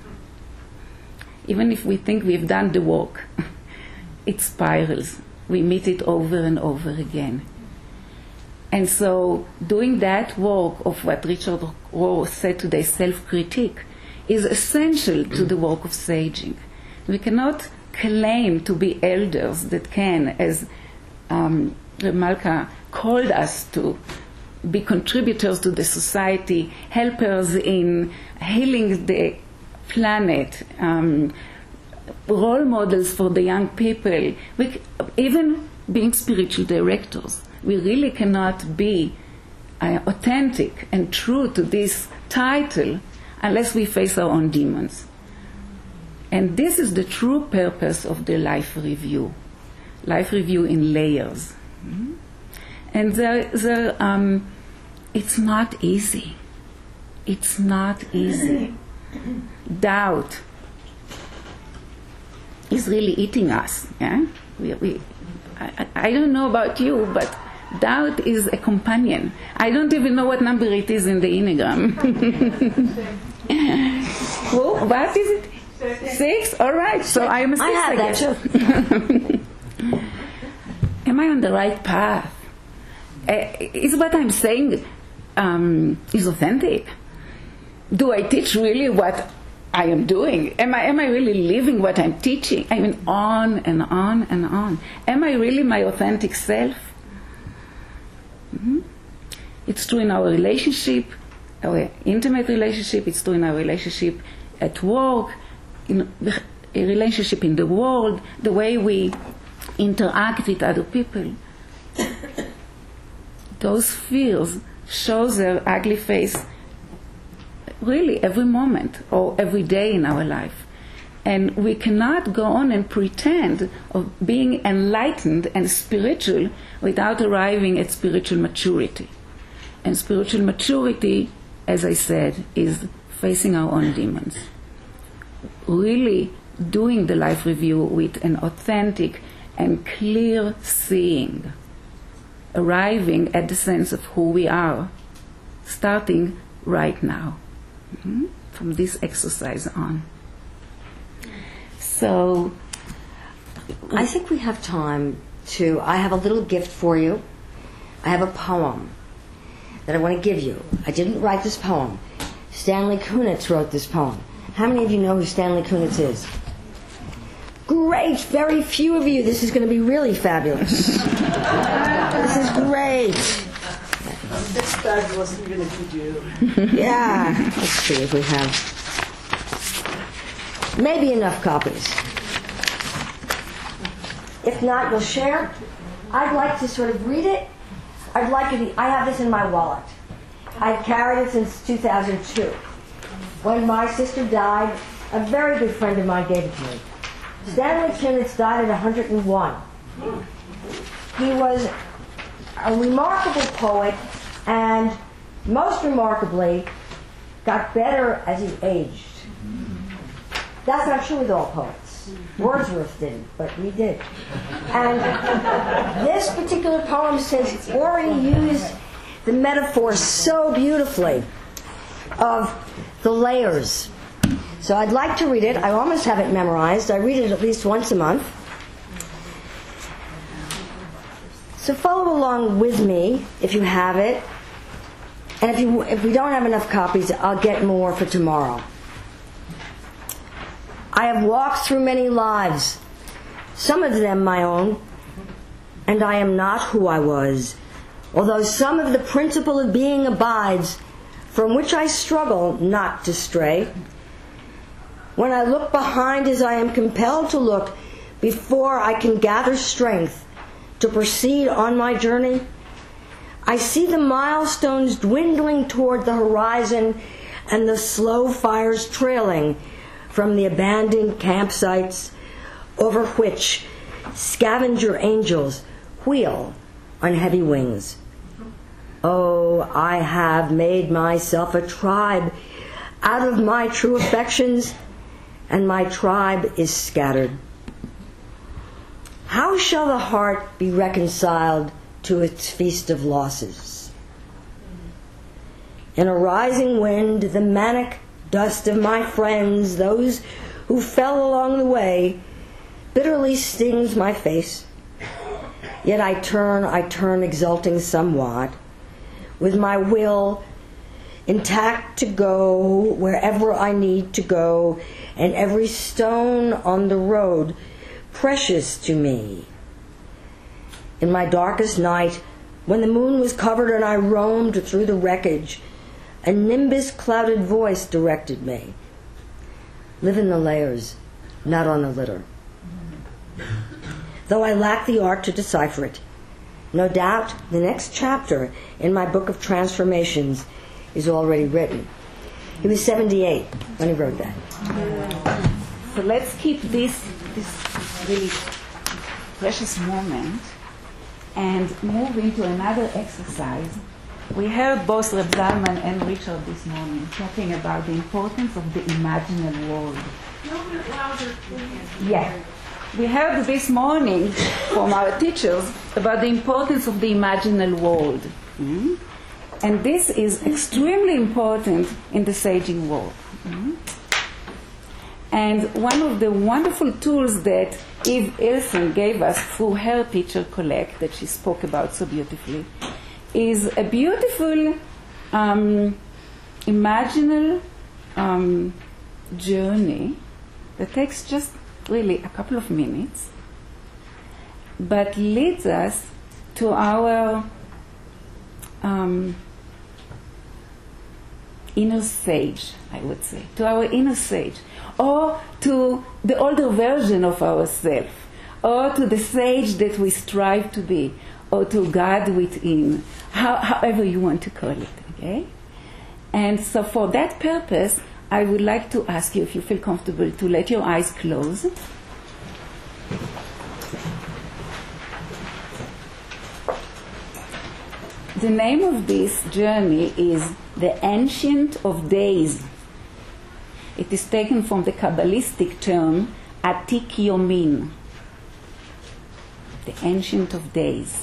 Even if we think we've done the work, it spirals. We meet it over and over again. And so doing that work of what Richard Rohr said today, self-critique, is essential to the work of saging. We cannot claim to be elders that can, as um, Reb Malka called us to, be contributors to the society, helpers in healing the planet, um, role models for the young people, we, even being spiritual directors. We really cannot be uh, authentic and true to this title unless we face our own demons. And this is the true purpose of the life review. Life review in layers. Mm-hmm. And there, there, um, it's not easy. It's not easy. Doubt is really eating us. Yeah? We, we, I, I don't know about you, but doubt is a companion. I don't even know what number it is in the Enneagram. Well, what is it? Six. Six? All right. So I am a six. I have that too. Am I on the right path? Uh, is what I'm saying um, is authentic? Do I teach really what I am doing? Am I am I really living what I'm teaching? I mean, on and on and on. Am I really my authentic self? Mm-hmm. It's true in our relationship, our intimate relationship. It's true in our relationship at work, in a relationship in the world, the way we interact with other people. Those fears show their ugly face really every moment or every day in our life. And we cannot go on and pretend of being enlightened and spiritual without arriving at spiritual maturity. And spiritual maturity, as I said, is facing our own demons. Really doing the life review with an authentic and clear seeing. Arriving at the sense of who we are, starting right now, mm-hmm. from this exercise on. So, I think we have time to, I have a little gift for you. I have a poem that I want to give you. I didn't write this poem. Stanley Kunitz wrote this poem. How many of you know who Stanley Kunitz is? Great, very few of you. This is going to be really fabulous. This is great. That's fabulous. You're going to do. Yeah. Let's see if we have maybe enough copies. If not, you'll share. I'd like to sort of read it. I'd like to be, I have this in my wallet. I've carried it since two thousand two. When my sister died, a very good friend of mine gave it to me. Stanley Kunitz died at one hundred and one. He was a remarkable poet, and most remarkably, got better as he aged. That's not true with all poets. Wordsworth didn't, but he did. And this particular poem, since Ori used the metaphor so beautifully of the layers. So I'd like to read it. I almost have it memorized. I read it at least once a month. So follow along with me if you have it. And if you if we don't have enough copies, I'll get more for tomorrow. I have walked through many lives, some of them my own, and I am not who I was, although some of the principle of being abides, from which I struggle not to stray. When I look behind as I am compelled to look before I can gather strength to proceed on my journey, I see the milestones dwindling toward the horizon and the slow fires trailing from the abandoned campsites over which scavenger angels wheel on heavy wings. Oh, I have made myself a tribe out of my true affections, and my tribe is scattered. How shall the heart be reconciled to its feast of losses? In a rising wind, the manic dust of my friends, those who fell along the way, bitterly stings my face. Yet I turn, I turn exulting somewhat, with my will intact to go wherever I need to go, and every stone on the road precious to me. In my darkest night, when the moon was covered and I roamed through the wreckage, a nimbus-clouded voice directed me. Live in the layers, not on the litter. Though I lack the art to decipher it, no doubt the next chapter in my book of transformations is already written. He was seventy-eight when he wrote that. So let's keep this this really precious moment and move into another exercise. We heard both Reb Zalman and Richard this morning talking about the importance of the imaginal world. Yeah. We heard this morning from our teachers about the importance of the imaginal world. Mm? And this is extremely important in the saging world. Mm? And one of the wonderful tools that Eve Ilsen gave us through her Picture Collect that she spoke about so beautifully is a beautiful um, imaginal um, journey that takes just really a couple of minutes, but leads us to our um, inner sage, I would say, to our inner sage, or to the older version of ourselves, or to the sage that we strive to be, or to God within, how, however you want to call it, okay? And so for that purpose, I would like to ask you, if you feel comfortable, to let your eyes close. The name of this journey is The Ancient of Days. It is taken from the Kabbalistic term Atik Yomin, the Ancient of Days.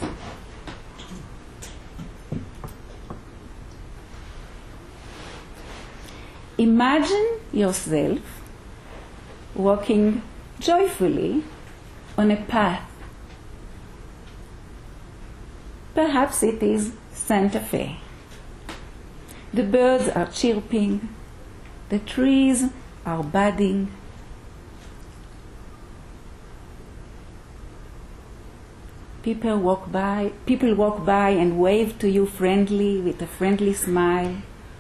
Imagine yourself walking joyfully on a path. Perhaps it is Santa Fe. The birds are chirping, the trees are budding. People walk by, people walk by and wave to you friendly with a friendly smile.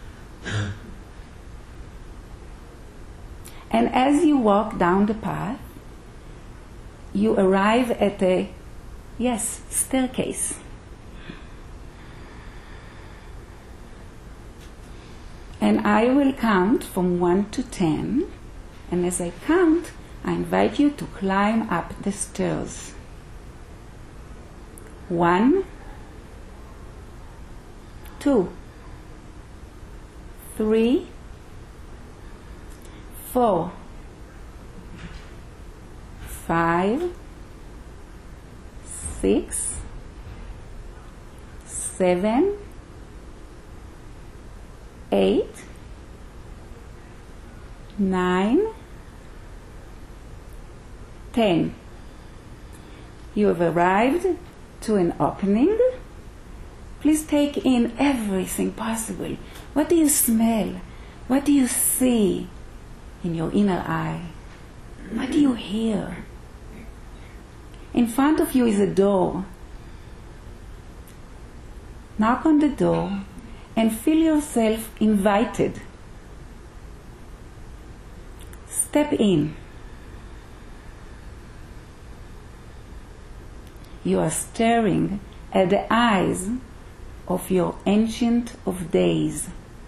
And as you walk down the path, you arrive at a, yes, staircase. And I will count from one to ten, and as I count, I invite you to climb up the stairs. One, two, three, four, five, six, seven, eight, nine, ten. You have arrived to an opening. Please take in everything possible. What do you smell? What do you see in your inner eye? What do you hear? In front of you is a door. Knock on the door and feel yourself invited. Step in. You are staring at the eyes of your Ancient of Days.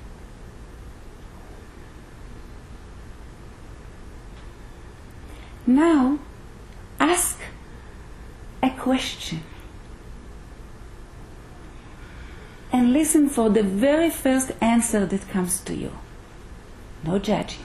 Now, ask a question and listen for the very first answer that comes to you. No judging.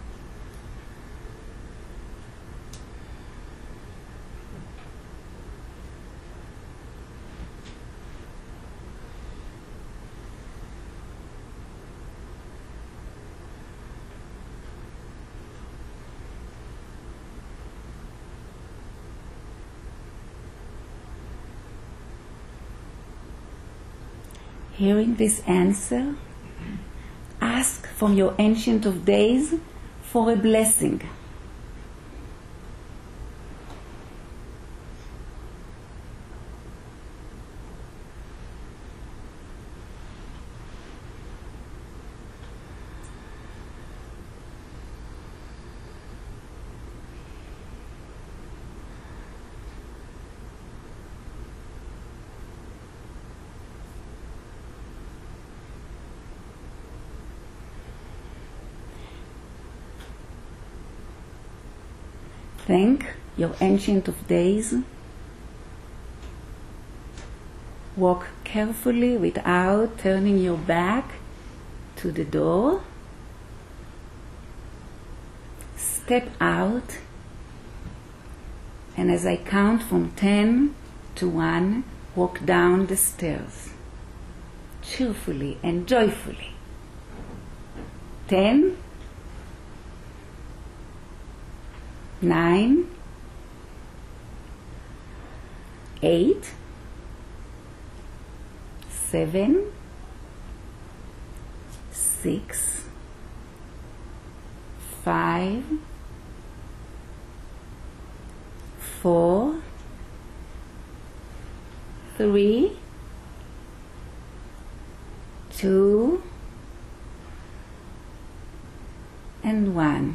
Hearing this answer, ask from your Ancient of Days for a blessing. Thank your Ancient of Days. Walk carefully without turning your back to the door. Step out, and as I count from ten to one, walk down the stairs, cheerfully and joyfully. Ten, nine, eight, seven, six, five, four, three, two, and one.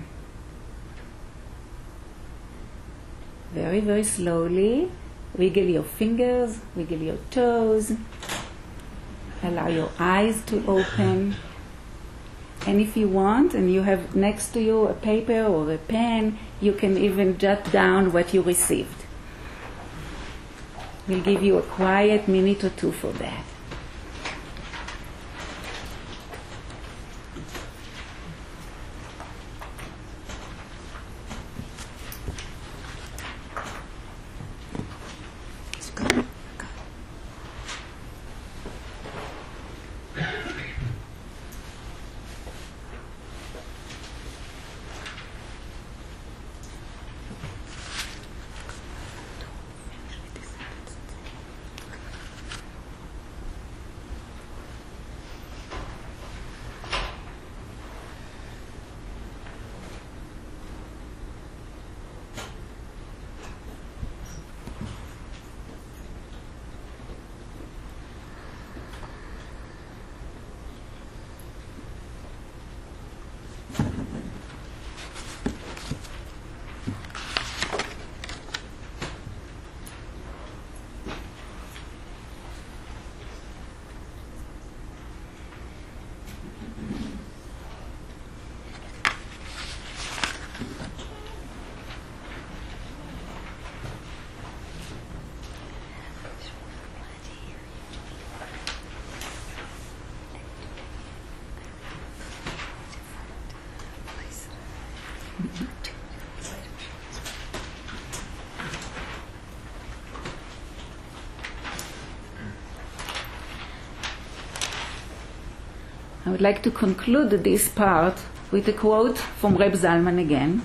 Very, very slowly, wiggle your fingers, wiggle your toes, allow your eyes to open. And if you want, and you have next to you a paper or a pen, you can even jot down what you received. We'll give you a quiet minute or two for that. I would like to conclude this part with a quote from Reb Zalman again.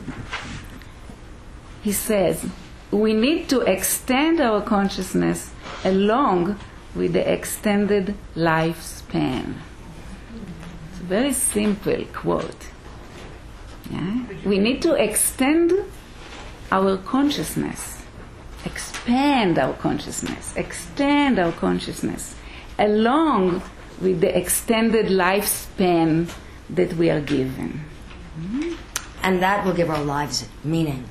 He says, "We need to extend our consciousness along with the extended lifespan." It's a very simple quote. Yeah? We need to extend our consciousness, expand our consciousness, extend our consciousness along with the extended lifespan that we are given. Mm-hmm. And that will give our lives meaning.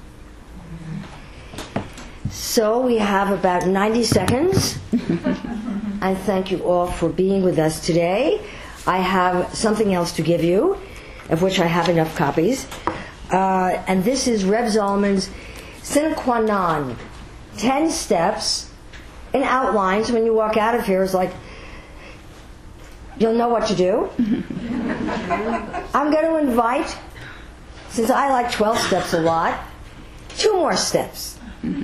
So we have about ninety seconds. I thank you all for being with us today. I have something else to give you, of which I have enough copies. Uh, and this is Reb Zalman's sine qua non. Ten steps in outlines. When you walk out of here, it's like, you'll know what to do. I'm going to invite, since I like twelve steps a lot, two more steps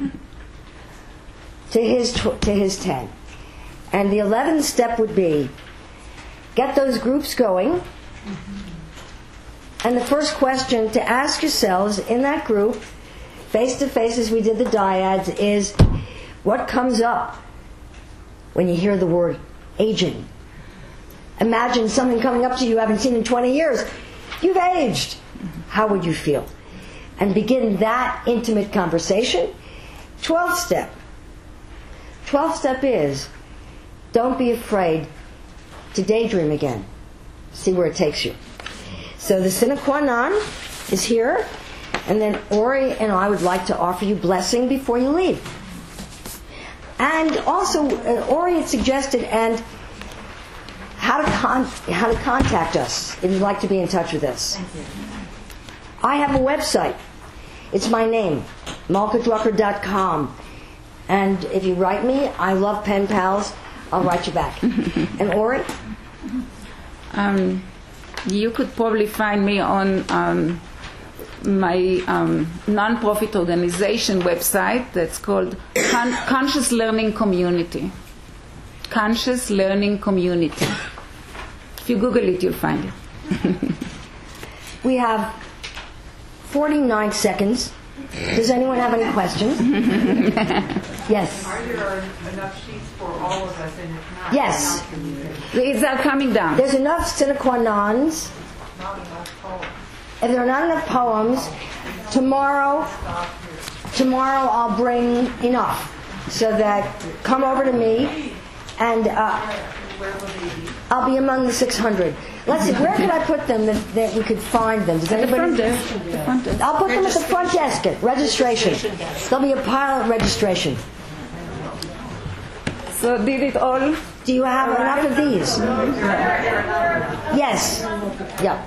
to his tw- to his ten. And the eleventh step would be, get those groups going. And the first question to ask yourselves in that group, face to face as we did the dyads, is what comes up when you hear the word aging? Imagine something coming up to you you haven't seen in twenty years. You've aged. How would you feel? And begin that intimate conversation. Twelfth step. Twelfth step is, don't be afraid to daydream again. See where it takes you. So the sine qua non is here. And then Ori and I would like to offer you blessing before you leave. And also, uh, Ori had suggested, and how to con- how to contact us if you'd like to be in touch with us. I have a website. It's my name, malka drucker dot com. And if you write me, I love pen pals. I'll write you back. And Ori? Um, you could probably find me on um, my um, non-profit organization website that's called Con- Conscious Learning Community. Conscious Learning Community. If you Google it, you'll find it. We have forty-nine seconds. Does anyone have any questions? Yes. Are there enough sheets for all of us, and if not, Yes. how can we- It's all coming down. There's enough sine qua nons. not enough poems? If there are not enough poems, tomorrow, tomorrow I'll bring enough so that come over to me, and uh, I'll be among the six hundred. Let's see, where can I put them that, that we could find them? Does The anybody? front desk. The front desk. I'll put them at the front desk at registration. There'll be a pile at registration. So did it all? Do you have enough of these? Yes. Yeah.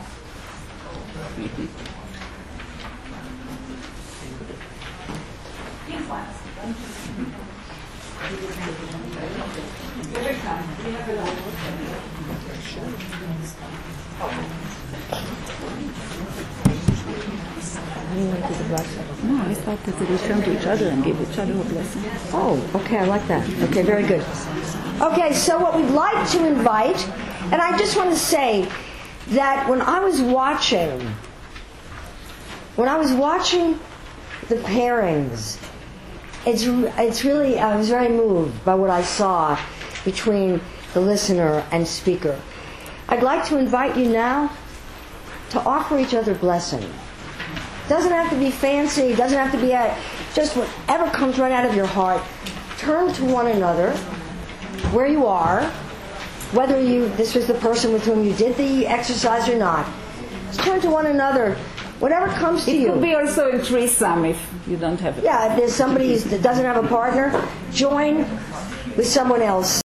No, I thought that they turn to each other and give each other a blessing. Oh, okay, I like that. Okay, very good. Okay, so what we'd like to invite, and I just want to say that when I was watching, when I was watching the pairings, it's it's really, I was very moved by what I saw between the listener and speaker. I'd like to invite you now to offer each other blessing. Doesn't have to be fancy, doesn't have to be a, just whatever comes right out of your heart. Turn to one another where you are, whether you this was the person with whom you did the exercise or not. Just turn to one another, whatever comes to It you. could be also in threesome if you don't have it. Yeah, if there's somebody that doesn't have a partner, join with someone else.